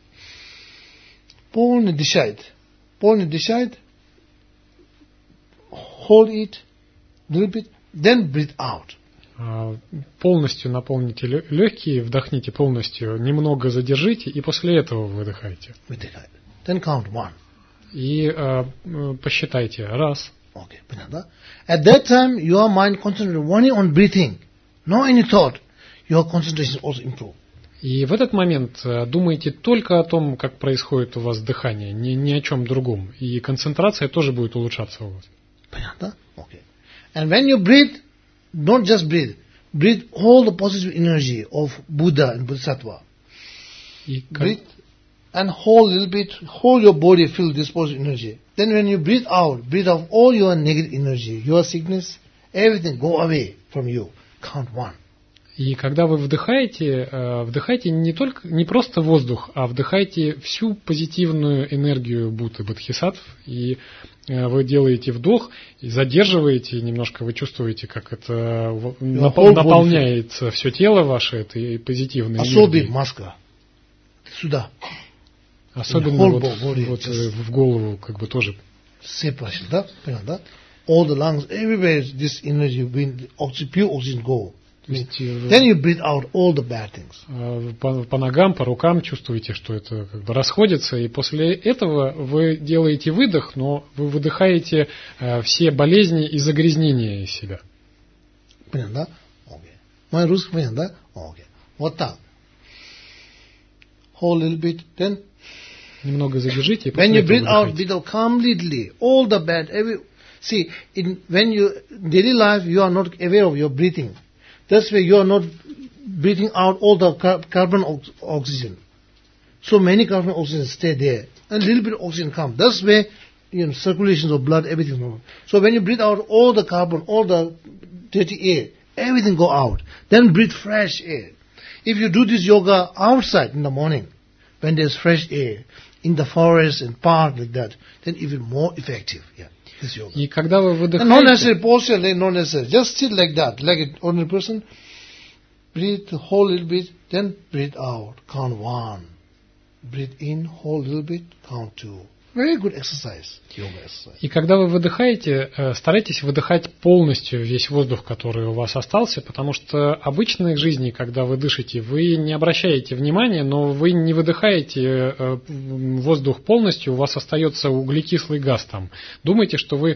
Полный дышать. Полный дышать. Hold it. Little bit. then breathe out. Полностью наполните легкие, вдохните полностью, немного задержите, и после этого выдыхайте. Выдыхайте. Then count one. И uh, посчитайте. Раз. Okay, понятно? At that time, your mind concentrated only on breathing, no any thought. Your concentration also improve. И в этот момент думайте только о том, как происходит у вас дыхание, ни, ни о чем другом. И концентрация тоже будет улучшаться у вас. Понятно? Okay. And when you breathe, don't just breathe. Breathe all the positive energy of Buddha and Bodhisattva. И breathe and hold a little bit, hold your body, feel this positive energy. Then when you breathe out, breathe out all your negative energy, your sickness, everything go away from you. Count one. И когда вы вдыхаете, вдыхайте не только, не просто воздух, а вдыхайте всю позитивную энергию Будды, бодхисаттв, и вы делаете вдох, и задерживаете немножко, вы чувствуете, как это напол- наполняется все тело ваше этой позитивной энергией. Особенно маска. Сюда. Особенно вот, вот в голову, как бы тоже. Separation, да? Понятно, да? All the lungs, everywhere this energy, when pure oxygen go. Then you breathe out all the bad things. По, по ногам, по рукам чувствуете, что это как бы расходится, и после этого вы делаете выдох, но вы выдыхаете э, все болезни и загрязнения из себя. Понятно, да? Окей. Мой русский понятно, да? Окей. Вот так. Hold a little bit, then. Немного задержите, и после when you этого breathe out, выдыхайте. breathe out completely, all the bad, every. See, in when you daily life, you are not aware of your breathing. That's why you are not breathing out all the car- carbon ox- oxygen. So many carbon oxygen stay there, and a little bit of oxygen comes. That's where, you know, circulations of blood, everything normal. So when you breathe out all the carbon, all the dirty air, everything go out. Then breathe fresh air. If you do this yoga outside in the morning, when there's fresh air, in the forest and park like that, then even more effective. Yeah. И когда вы выдыхаете... Not necessary posture, not necessary. Just sit like that, like an ordinary person. Breathe, hold a little bit, then breathe out. Count one. Breathe in, hold a little bit, count two. Very good exercise, yoga exercise. И когда вы выдыхаете, старайтесь выдыхать полностью весь воздух, который у вас остался, потому что в обычной жизни, когда вы дышите, вы не обращаете внимания, но вы не выдыхаете воздух полностью, у вас остается углекислый газ там. Думайте, что вы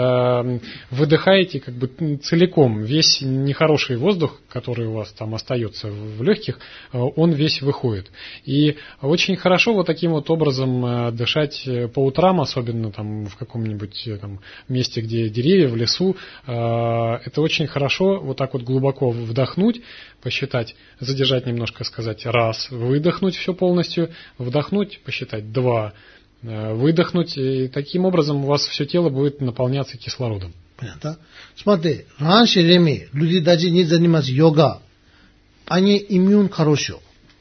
выдыхаете как бы целиком весь нехороший воздух, который у вас там остается в легких, он весь выходит. И очень хорошо вот таким вот образом дышать по утрам, особенно там в каком-нибудь там месте, где деревья, в лесу, э, это очень хорошо вот так вот глубоко вдохнуть, посчитать, задержать немножко, сказать раз, выдохнуть все полностью, вдохнуть, посчитать два, э, выдохнуть, и таким образом у вас все тело будет наполняться кислородом. Понятно? Смотри, раньше время люди даже не занимались йога, они иммун хорошо.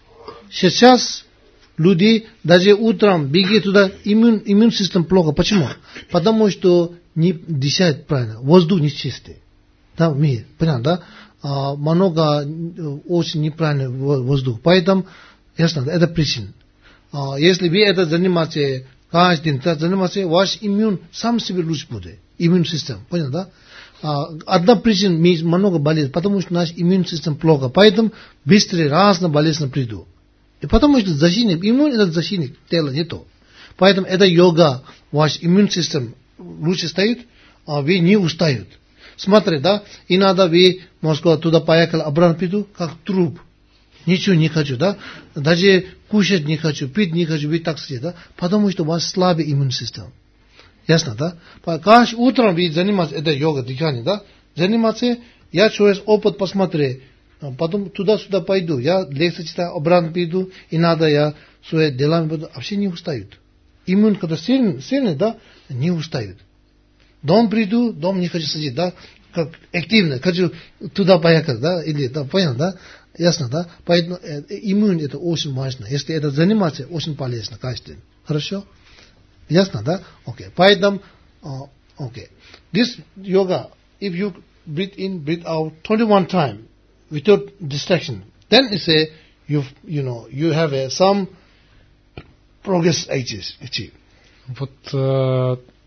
Сейчас люди даже утром бегают туда, иммун, иммун систем плохо. Почему? Потому что не дышат правильно, воздух нечистый. Да, в мире, понятно, да? А, много, очень неправильный воздух. Поэтому, ясно, это причина. А, если вы это занимаетесь каждый день, занимаетесь, ваш иммун сам себе лучше будет. Иммун систем, понятно, да? А, одна причина, много болезней, потому что наш иммун систем плохо. Поэтому быстрее разные болезни придут. И потому что защитник, иммун это защитник тела не то. Поэтому это йога, ваш иммун систем лучше стоит, а вы не устают. Смотри, да, иногда вы, можно сказать, туда поехали, обратно приду, как труп. Ничего не хочу, да, даже кушать не хочу, пить не хочу, вы так сидите, да, потому что у вас слабый иммун систем. Ясно, да? Каждый утром вы занимаетесь, это йога, дыхание, да, заниматься, я через опыт посмотрю, потом туда-сюда пойду, я лекции читаю, обратно приду, и надо я свои делами буду, вообще не устают. Иммун, когда сильный, сильный, да, не устают. Дом приду, дом не хочу сидеть, да, как активно, хочу туда поехать, да, или, да, понятно, да, ясно, да, поэтому э, иммун это очень важно, если это заниматься, очень полезно каждый день, хорошо? Ясно, да? Окей, okay. Поэтому, окей, uh, okay. This yoga, if you breathe in, breathe out twenty-one times, without distraction, then it's a, you you know, you have a, some progress achieved. Вот э,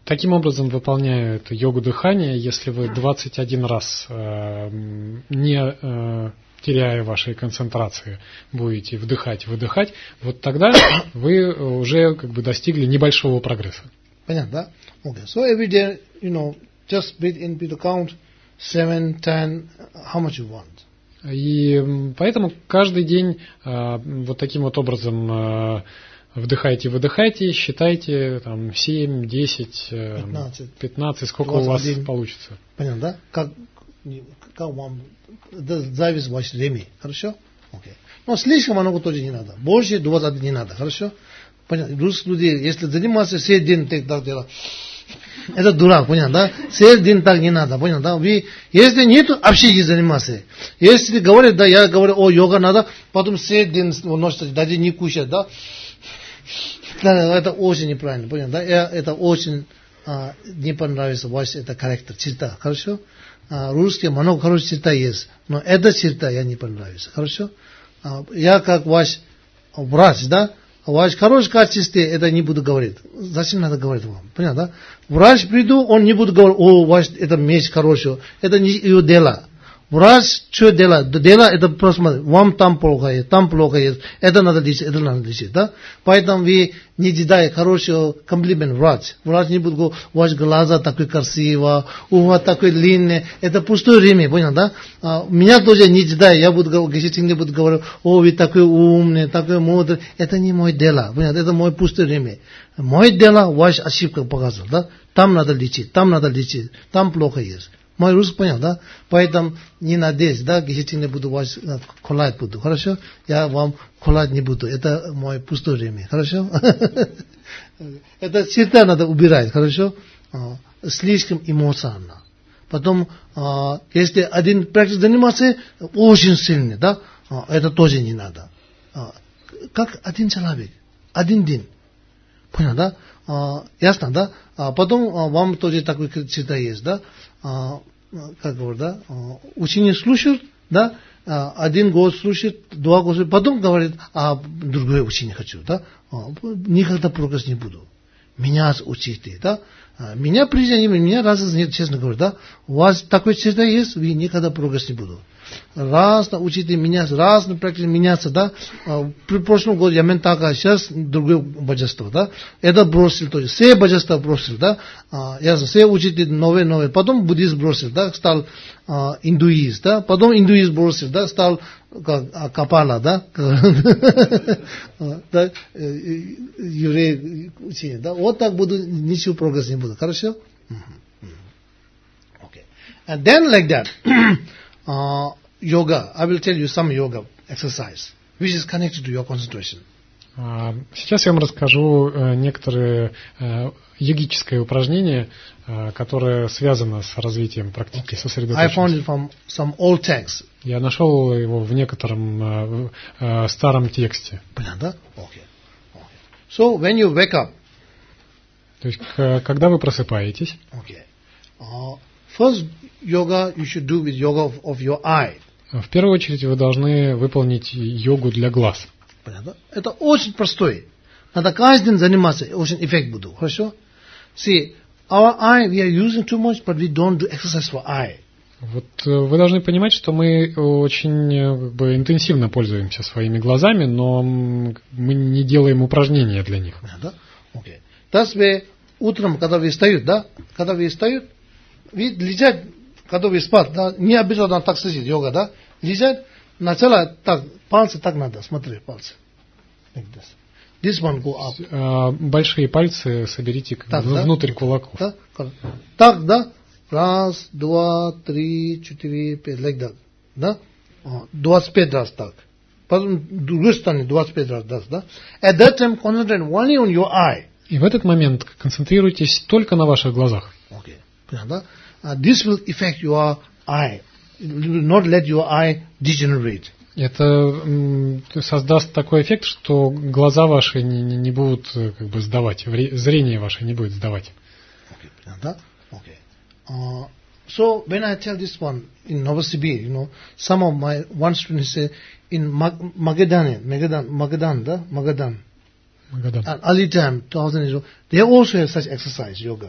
таким образом, выполняя эту йогу дыхания, если вы двадцать один раз э, не э, теряя вашей концентрации будете вдыхать, выдыхать, вот тогда вы уже как бы достигли небольшого прогресса. Понятно, да? Okay. So every day, you know, just breathe in, breathe count, seven, ten, how much you want. И поэтому каждый день э, вот таким вот образом э, вдыхайте, выдыхайте, считайте там семь, десять, пятнадцать, пятнадцать, сколько у вас получится. Понятно, да? Как, как вам зависит ваше время, хорошо? Окей. Но слишком много тоже не надо. Больше двадцать один не надо, хорошо? Понятно. Русские люди, если заниматься все день так делать, это дурак, понятно, да? Все день так не надо, понятно, да? Вы, если нет, вообще не заниматься. Если говорят, да, я говорю, о, йога надо, потом все день носят, даже не кушать, да? Это очень неправильно, понятно, да? Это очень а, не понравится ваш это характер, черта, хорошо? А, русские много хороших черта есть, но эта черта я не понравится, хорошо? А, я как ваш врач, да? Врач хороший качество, это не буду говорить. Зачем надо говорить вам? Понятно, да? Врач приду, он не будет говорить, о, ваш это меч хороший. Это не его дело. Врач что делает? Дело это просто, вам там плохо есть, там плохо есть. Это надо лечить, это надо лечить, да? Поэтому вы не дедаете хороший комплимент врач. Врач не будет говорить, ваш глаза такой красивый, у вас такой длинный. Это пустое время, понял, да? А, меня тоже не дедает, я буду говорить, не буду говорить, о, вы такой умный, такой мудрый. Это не мое дело, понял? Это мое пустое время. Мое дело, ваша ошибка показывает, да? Там надо лечить, там надо лечить, там плохо есть. Мой русский понял, да? Поэтому не надеюсь, да, если не буду вас колоть буду, хорошо? Я вам колоть не буду, это мое пустое время, хорошо? Это всегда надо убирать, хорошо? Слишком эмоционально. Потом, если один практик заниматься, очень сильный, да? Это тоже не надо. Как один человек, один день. Понял, да? А, ясно, да? А потом а, вам тоже такой черта есть, да? А, как говорят, да? А, ученик слушает, да? А, один год слушает, два года, потом говорит, а другой ученик хочу, да? А, никогда прогресс не буду. Меня учите, да? А, меня признание, меня разницы нет, честно говоря, да? У вас такой черта есть, вы никогда прогресс не буду. Раз учите меняться, раз практически меняться, да. При прошлом году я мен так, а сейчас другое божество, да. Это бросил тоже, все божества бросил, да. Я все учите новые, новые. Потом буддизм бросил, да, стал а, индуист, да. Потом индуист бросил, да, стал как, капала, да. Да, еврей учение, да. Вот так буду, ничего прогресса не будет, хорошо? Okay. And then like that. Uh, yoga, I will tell you some yoga exercise, which is connected to your concentration. Сейчас я вам расскажу некоторые йогические упражнения, которые связаны с развитием практики сосредоточенности. I found it from some old text. Я нашел его в некотором старом тексте. Понятно? Okay. Okay. So when you wake up, то есть когда вы просыпаетесь, okay. uh, first yoga you should do with yoga of, of your eye. В первую очередь вы должны выполнить йогу для глаз. Понятно? Это очень простой. Надо каждый день заниматься, очень эффект будет. Хорошо? See, our eye, we are using too much, but we don't do exercise for eye. Вот вы должны понимать, что мы очень как бы, интенсивно пользуемся своими глазами, но мы не делаем упражнения для них. Понятно? Окей. That's why утром, когда вы встают, да, когда вы встают, вы лежать, когда вы спать, да, не обязательно так сидеть, йога, да, лежать, начало так, пальцы так надо, смотри, пальцы. Like this. This one go up. Большие пальцы соберите как так, бы, да? внутрь кулаков. Да? Так, да, раз, два, три, четыре, пять, like that, да, двадцать пять раз так. Потом, с другой стороны, двадцать пять раз, да. At that time, concentrate only on your eye. И в этот момент концентрируйтесь только на ваших глазах. Okay. Понятно? Uh, this will affect your eye. It will not let your eye degenerate. Это м, создаст такой эффект, что глаза ваши не, не, не будут как бы сдавать, зрение ваше не будет сдавать. Okay. Понятно? Okay. Uh, so when I tell this one in Novosibir, you know, some of my one students say in Magadan, Magadan, Magadan, да, Magadan. Magadan. At early time, two thousand years ago, they also have such exercise, yoga.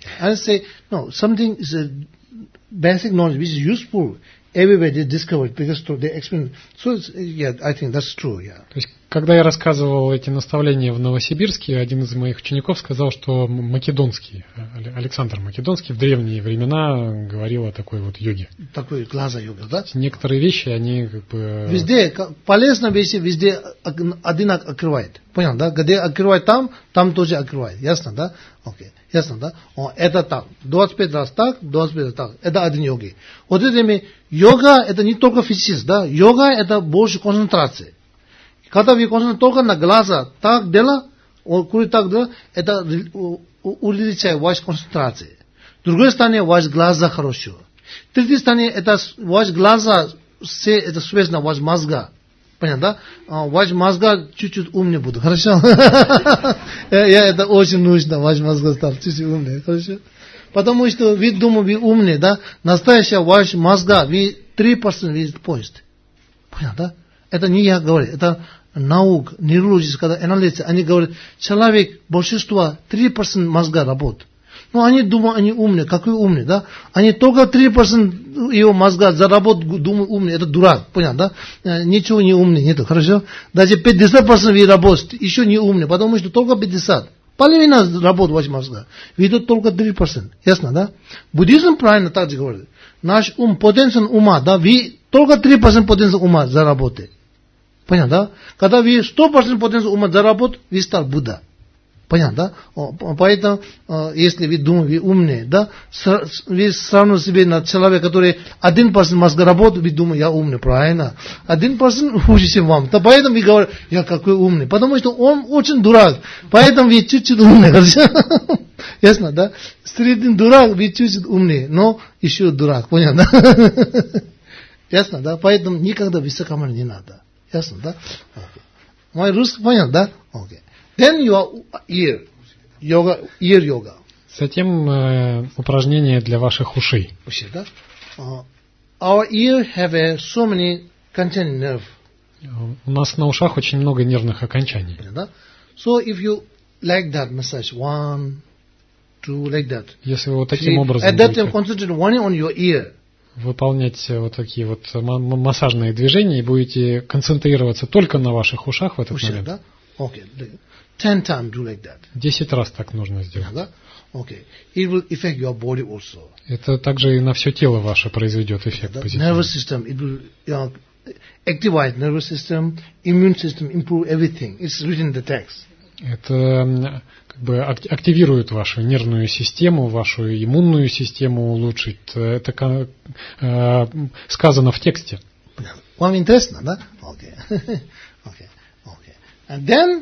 And say, no, something is a basic knowledge which is useful. Everywhere they discovered because they explain. So it's, yeah, I think that's true. Yeah. То есть, когда я рассказывал эти наставления в Новосибирске, один из моих учеников сказал, что Македонский, Александр Македонский в древние времена говорил о такой вот йоге. Такой глаза йога, да? Некоторые вещи, они как бы... Везде, полезные вещи везде один открывает. Понял, да? Где открывает там, там тоже открывает. Ясно, да? Окей. Ясно, да? О, это так. двадцать пять раз так, двадцать пять раз так. Это один йоги. Вот этими йога это не только физически, да? Йога это больше концентрации. Когда вы концентрируете только на глаза, так дело, кури так дело, это увеличивает вашу концентрацию. С другой стороны, ваши глаза хорошо. С третьей стороны, это ваши глаза, все это связано ваш мозга. Понятно, да? Ваш мозга чуть-чуть умнее будут. Хорошо? Это очень нужно, ваш мозга стал чуть-чуть умнее. Хорошо? Потому что вы думаете, вы умные, да? Настоящая ваш мозга, вы три процента вы поезд. Понятно, да? Это не я говорю, это наука, нейрологическая аналитика. Они говорят, человек, большинство, три процента мозга работает. Ну, они думают, они умные. Какой умный, да? Они только три процента его мозга заработают, думают умный. Это дурак, понятно, да? Ничего не умный, нету, хорошо? Даже пятьдесят процентов вы работаете, еще не умный, потому что только пятьдесят. Половина работает вашего мозга. Видят только три процента. Ясно, да? Буддизм правильно так же говорит. Наш ум, потенциал ума, да? Вы только три процента потенциал ума заработаете. Понятно, да? Когда вы сто процентов потенциал ума заработаете, вы стал Будда. Понятно, да? Поэтому, если вы думаете, вы умные, да, вы сравниваете себе на человека, который один процент мозга работает, вы думаете, я умный, правильно? Один процент хуже, чем вам. То поэтому вы говорите, я какой умный. Потому что он очень дурак. Поэтому вы чуть-чуть умный. Ясно, да? Средний дурак, вы чуть-чуть умный, но еще дурак. Понятно? Ясно, да? Поэтому никогда высокомерие не надо. Ясно, да? Мой русский понятно, да? Окей. Then your ear, yoga, ear yoga. Затем э, упражнения для ваших ушей. Уши, да? Uh, our ear have a, so many content nerve. У нас на ушах очень много нервных окончаний. Да? So if you like that massage, one, two, like that. Если вы вот таким образом at that time concentrate only on your ear. Выполнять вот такие вот массажные движения и будете концентрироваться только на ваших ушах в этот Уши, момент. Да? Okay. Ten times do like that. Десять раз так нужно сделать. Да? Okay. It will affect your body also. Это также и на все тело ваше произведет эффект The позитивный. nervous system, it will you know, activate nervous system, immune system, improve everything. It's written in the text. Это как бы активирует вашу нервную систему, вашу иммунную систему улучшит. Это э, сказано в тексте. Вам интересно, да? Okay. Okay. Okay. And then,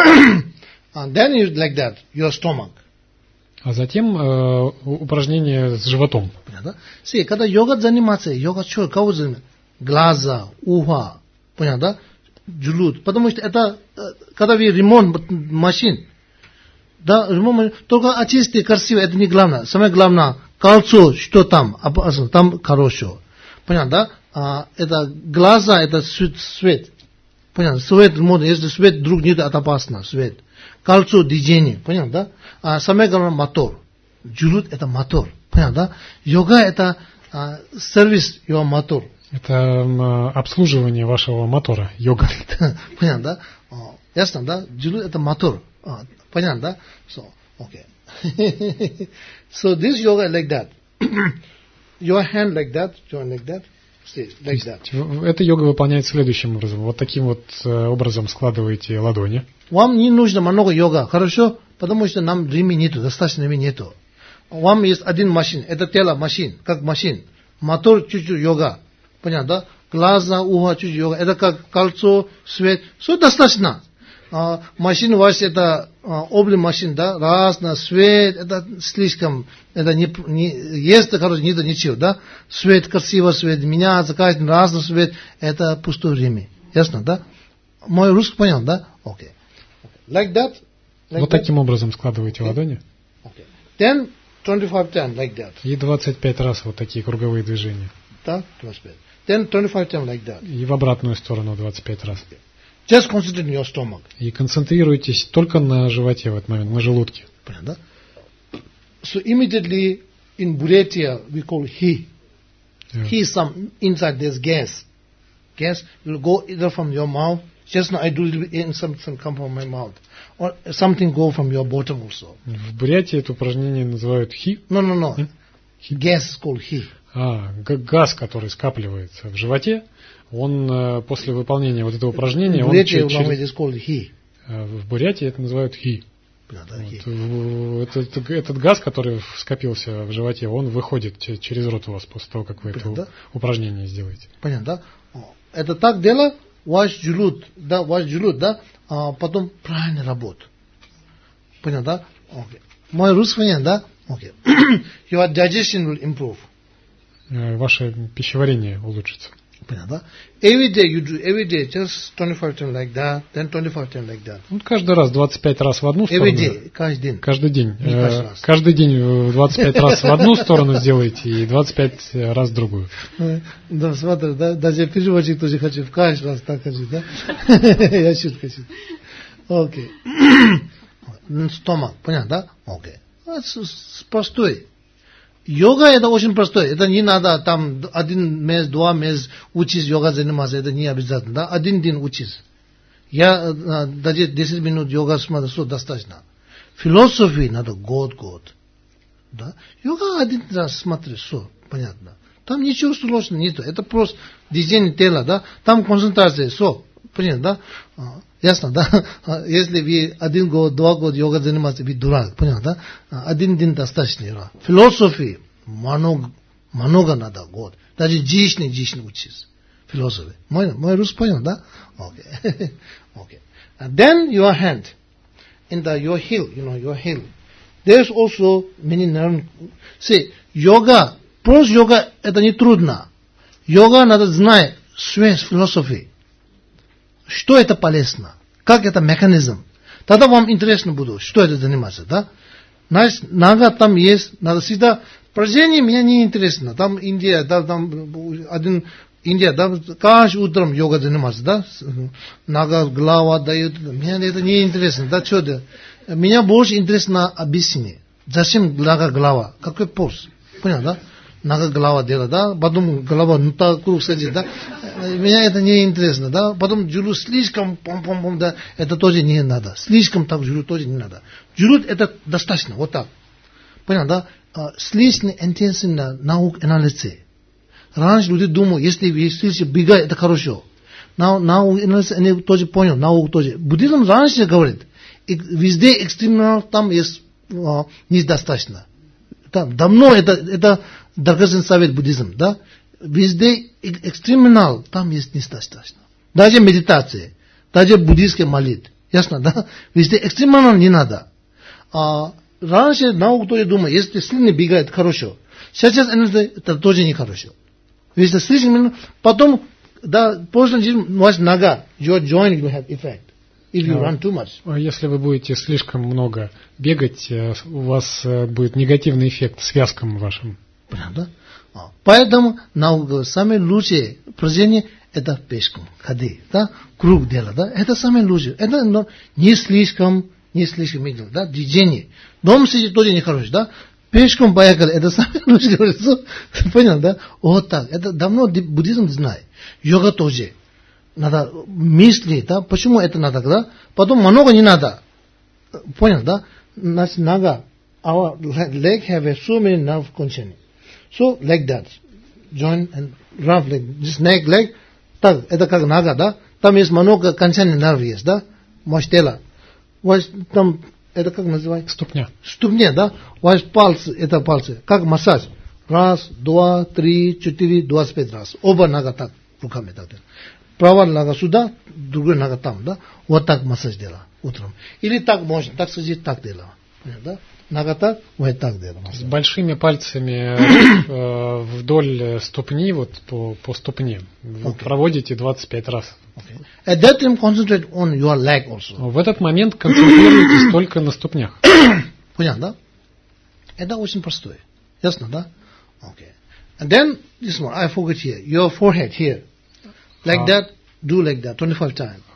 and then you like that, your stomach. А затем э, упражнение с животом. Понятно? See, когда йога заниматься, йога что, кого занимается? Глаза, ухо, понятно? Джулут. Потому что это, когда вы ремонт машин, да, ремонт, только очистить красиво, это не главное. Самое главное, кольцо, что там, там хорошо. Понятно, да? А, это глаза, это свет, свет. Понятно, свет, если свет вдруг нет, это опасно, свет. Кольцо, движение, понятно, да? А самое главное, мотор. Джулут это мотор, понятно, да? Йога это а, сервис, его мотор. Это э, обслуживание вашего мотора, йога. Понятно, да? О, ясно, да? Джулут это мотор. О, понятно, да? So, okay. So this yoga like that. Your hand like that, join like that, stay like that. Эта йога выполняется следующим образом. Вот таким вот образом складываете ладони. Вам не нужно много йога, хорошо? Потому что нам времени нету, достаточно времени нету. Вам есть один машин, это тело машин, как машин. Мотор чуть-чуть йога. Понятно, да? Глаза, ухо, чуть-чуть йога. Это как кольцо, свет. Все достаточно. А, машина ваша, это а, облик машин, да? Раз на свет, это слишком, это не, не есть, короче, нет ничего, да? Свет, красиво свет, меняется, каждый раз на свет, это пустое время. Ясно, да? Мой русский понял, да? Окей. Okay. Like that. Like вот that. таким образом складываете okay. ладони. Okay. Then twenty-five times like that. И двадцать пять раз вот такие круговые движения. Да, двадцать пять. Then twenty-five times like that. И в обратную сторону двадцать пять раз. Okay. Just concentrate on your stomach. И концентрируйтесь только на животе в этот момент, на желудке. Понятно, да? So immediately in Buryatia we call he. Yeah. He is some inside there's gas. Gas will go either from your mouth. Just now I do it in something come from my mouth, or something go from your bottom also. В Бурятии это упражнение называют хи. No, no, no. Hmm? Gas is called he. А, газ, который скапливается в животе, он э, после выполнения вот этого упражнения, он Бурятия через, is called he. э, в Бурятии это называют хи. Да, да, Вот, he. в- этот, этот газ, который скопился в животе, он выходит че- через рот у вас после того, как вы это Понятно. у- упражнение сделаете. Понятно, да? О, это так дело, ваш джулут, да, ваш джулут, да, а потом правильно работает. Понятно, да? Окей. Мой русский понятно, да? Окей. Your digestion will improve. Э, Ваше пищеварение улучшится. Понятно, да? Every day you do, every day, just twenty-five times like that, then twenty-five times like that. Вот каждый раз двадцать пять раз в одну сторону. Every day, каждый день. Каждый день. Не Э, каждый раз. Каждый день э, двадцать пять раз в одну сторону сделайте и двадцать пять раз в другую. Да, смотри, да, даже переводчик тоже хочу в каждый раз так хочу, да? Я шутка, шутка. Окей. Стомах, понятно, да? Окей. Это с- простой. Йога это очень простой. Это не надо там один месяц, два месяца учить йога заниматься. Это не обязательно, да? Один день учить. Я э, даже десять минут йога смотрю, что достаточно. Философии надо год-год. Да? Йога один раз смотри, все, понятно. Там ничего сложного нету. Это просто движение тела, да? Там концентрация, все, понятно, да? А, ясно, да? А, если вы один год, два года йога занимаетесь, вы дурак, понятно, да? А, один день достаточно. Философии много, много надо год. Даже жизнь, жизнь учить. Философии. Мой, мой русский понял, да? Окей. Okay. And then your hand, in the your heel, you know, your heel. There's also many nerve. See, yoga, просто йога это не трудно. Йога надо знать свою философию. Что это полезно? Как это механизм? Тогда вам интересно будет, что это заниматься, да? Значит, нога там есть, надо всегда... Поражение меня не интересно. Там Индия, да, там один... Индия, да, каждый утром йога заниматься, да? Нога, голова дают. Мне это не интересно, да, что это? Меня больше интересно объяснение. Зачем нога, голова? Какой пост? Понятно, да? Нога, голова делать, да? Потом голова, ну так круг садит, да? Меня это не интересно, да? Потом джулут слишком, пом-пом-пом, да? Это тоже не надо. Слишком так джулут тоже не надо. Джулут это достаточно, вот так. Понятно, да? Слишком интенсивно наук анализы. Раньше люди думают, если вы слышите бега, это хорошо. Наук анализ, они тоже понял, наук тоже. Буддизм раньше говорит, везде экстремально там есть а, недостаточно. Там, давно это, это драгоценный совет буддизм, да? Везде экстремально там есть недостаточно. Даже медитация, даже буддийские молитвы. Ясно, да? Везде экстремально не надо. А раньше наука тоже думает, если сильно бегает, хорошо. Сейчас это тоже не хорошо. Если слишком, потом, да, после ваша нога, your joint will have effect. If you run too much. Если вы будете слишком много бегать, у вас будет негативный эффект связкам вашим. Правда? Поэтому наука самое лучшее упражнение это пешком, ходи, да, круг дела, да, это самое лучшее. Это но, не слишком, не слишком медленно, да, движение. Дом сидеть тоже нехорошо, да. Пешком поехали, это самое лучшее, говорится. Понял, да? Вот так. Это давно буддизм знает. Йога тоже. Надо мыслить, да? Почему это надо, да? Потом много не надо. Понял, да? Значит, нога. Our leg have a so many nerve conditioning. So, like that. Joint and rough leg. Just neck, leg. Так, это как нога, да? Там есть много конечных нервов есть, да? Ваше тело. Ваше, там... Это как называется? Ступня. Ступня, да? Ваш пальцы, это пальцы. Как массаж. Раз, два, три, четыре, двадцать пять раз. Оба нога так, руками так. Правая нога сюда, другая нога там, да? Вот так массаж делать утром. Или так можно, так сидеть, так делать. Да? Нога так, вот так делать. С большими пальцами э, вдоль ступни, вот по, по ступне, вы okay. проводите двадцать пять раз. Okay. At that time, concentrate on your leg also. В этот момент концентрируйтесь только на ступнях. Понятно, да? Это очень простое. Ясно, да? Okay. And then, this one, I forget here. Your forehead here. Like а. that, do like that, twenty-five times.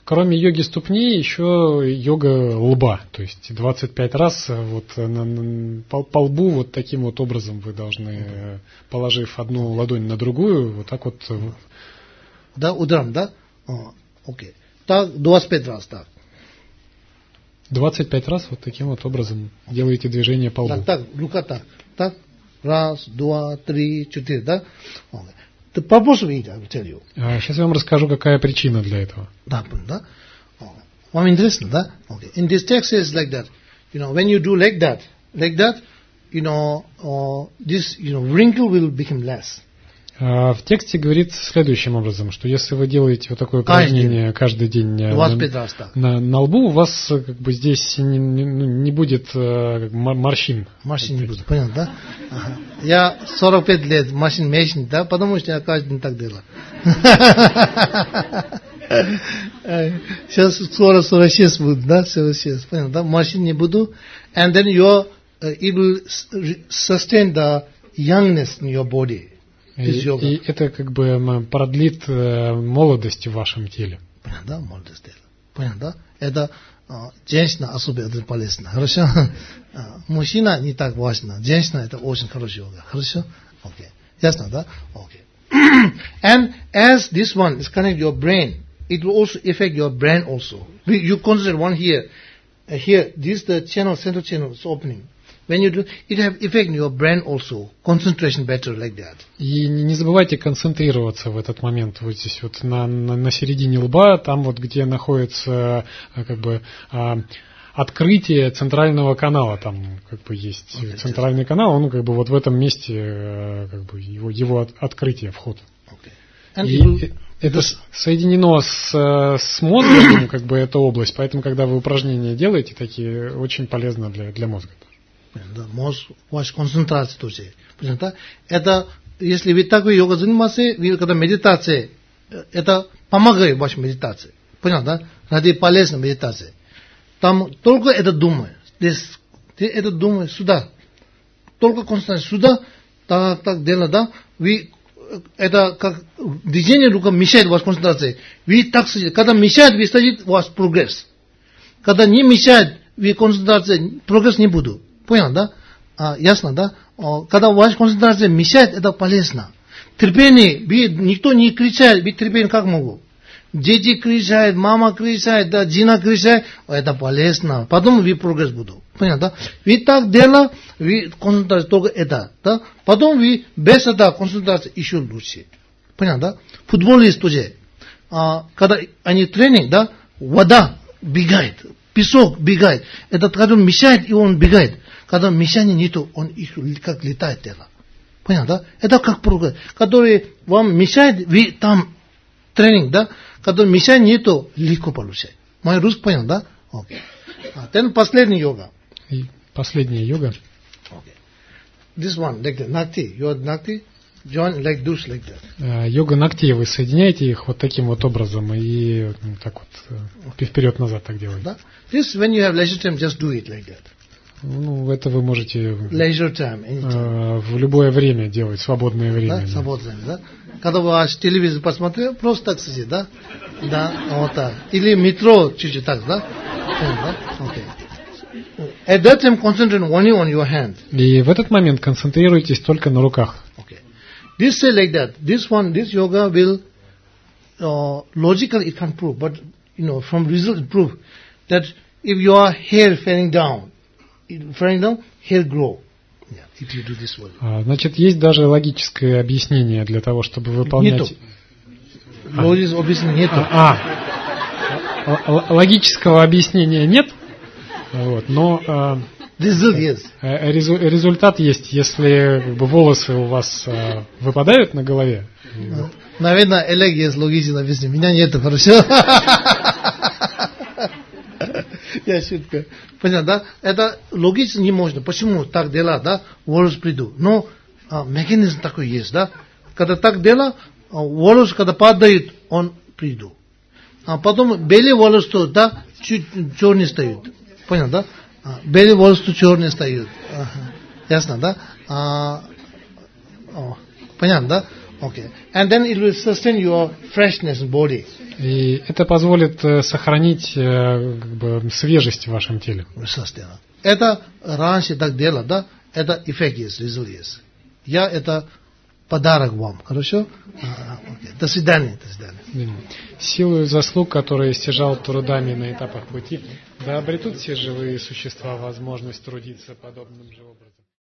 кроме йоги ступней, еще йога лба. То есть двадцать пять раз вот на, на, по, по лбу вот таким вот образом вы должны, положив одну ладонь на другую, вот так вот. Да, ударом, да? О, окей. Так, двадцать пять раз, так. двадцать пять раз вот таким вот образом делаете движение по лбу. Так, так, рука так. Так. Раз, два, три, четыре, да? Okay. The purpose of it, I will tell you. Сейчас я вам расскажу, какая причина для этого. Да, да? Okay. Вам интересно, да? Okay. In this text is like that. You know, when you do like that, like that, you know, uh, this, you know, wrinkle will become less. В тексте говорится следующим образом, что если вы делаете вот такое упражнение каждый день на, на, на лбу, у вас как бы здесь не, не, не будет э, морщин. Морщин не будет, понятно, да? Ага. Я сорок пять лет морщин меньше, да, потому что я каждый день так делаю. Сейчас скоро сорок шесть будет, да, сорок шесть, понятно, да? Морщин не буду, and then your, uh, it will sustain the youngness in your body. И, и это как бы продлит э, молодость в вашем теле. Понятно, да? Молодость тела. Понятно, да? Это э, женщина особенно полезна. Хорошо? Мужчина не так важно. Женщина это очень хорошо. Хорошо? Окей. Ясно, да? Окей. And as this one is connect your brain, it will also affect your brain also. You consider one here. Uh, here, this the channel, central channel is opening. When you do, it have effect on your brain also. Concentration better like that. И не забывайте концентрироваться в этот момент. Вот здесь вот на, на, на середине лба, там вот где находится как бы а, открытие центрального канала, там как бы есть okay, центральный yes. канал, он как бы вот в этом месте как бы его, его от, открытие, вход. Okay. И will, это will... соединено с, с мозгом, как бы эта область, поэтому когда вы упражнения делаете, такие очень полезно для, для мозга. Да, мозг, ваша концентрация тоже. Понятно? Это, если вы такой йога занимаетесь, вы когда медитация, это помогает вашей медитации. Понятно, да? Ради полезной медитации. Там только это думай. Здесь, ты это думай сюда. Только концентрация сюда, так, так дело, да? Вы, это как движение рука мешает вашей концентрации. Вы так сидите. Когда мешает, вы стоите, у вас прогресс. Когда не мешает, вы концентрация, прогресс не будет. Понял, да? А, ясно, да? А, когда ваша концентрация мешает, это полезно. Терпение, вы, никто не кричает, вы терпение как могу? Дети кричают, мама кричает, да, жена кричает, это полезно. Потом вы прогресс будут. Понял, да? Вы так делаете, вы концентрация только это, да? Потом вы без этого концентрация еще лучше. Понял, да? Футболист тоже. А, когда они тренинг, да, вода бегает, песок бегает. Это когда он мешает, и он бегает. Когда мешания нету, он их как летает тело. Понятно, да? Это как прогресс. Который вам мешает, вы там тренинг, да? Когда мешания нету, легко получать. Мой русский понял, да? Окей. А теперь последняя йога. И последняя йога. Окей. This one, like that. Nakti. Your nakti, join like this, like that. Йога ногтей. Вы соединяете их вот таким вот образом и ну, так вот вперед-назад так делаете. Да? This, when you have leisure time, just do it like that. Ну, это вы можете leisure time, anytime. В любое время делать, свободное время. Да, свободное время, да? Когда вы ваш телевизор посмотрели, просто так сидите, да? Да, вот так. Или метро чуть-чуть так, да? Да? Okay. At that time, concentrate only on your hand. И в этот момент концентрируйтесь только на руках. Okay. This say like that. This one, this yoga will, uh, logically it can prove, but, you know, from result it prove that if your hair falling down, falling down, hair grow. Yeah, if you do this way. Значит, есть даже логическое объяснение для того, чтобы выполнять... Нету. Логического объяснения нету. А, а. Логического объяснения нет, вот, но... Result есть. Результат есть, если как бы, волосы у вас выпадают на голове. Наверное, Олег есть логическое объяснение. Меня нету, хорошо? Я шутка. Понятно, да? Это логично не можно. Почему так дела, да? Волос приду. Но а, механизм такой есть, да? Когда так дела, а, волос, когда падает, он приду. А потом белый волос, то, да, чуть черный стоит. Понятно, да? А, белый волос, то черный стоит. Ага. Ясно, да? А, о, понятно, да? Okay. And then it will sustain your freshness body. И это позволит э, сохранить э, как бы, свежесть в вашем теле. Это раньше так дело, да? Это эффект есть, результат есть. Я это подарок вам, хорошо? А, окей. До свидания, до свидания. Силою заслуг, которые стяжал трудами на этапах пути, да обретут все живые существа возможность трудиться подобным же образом.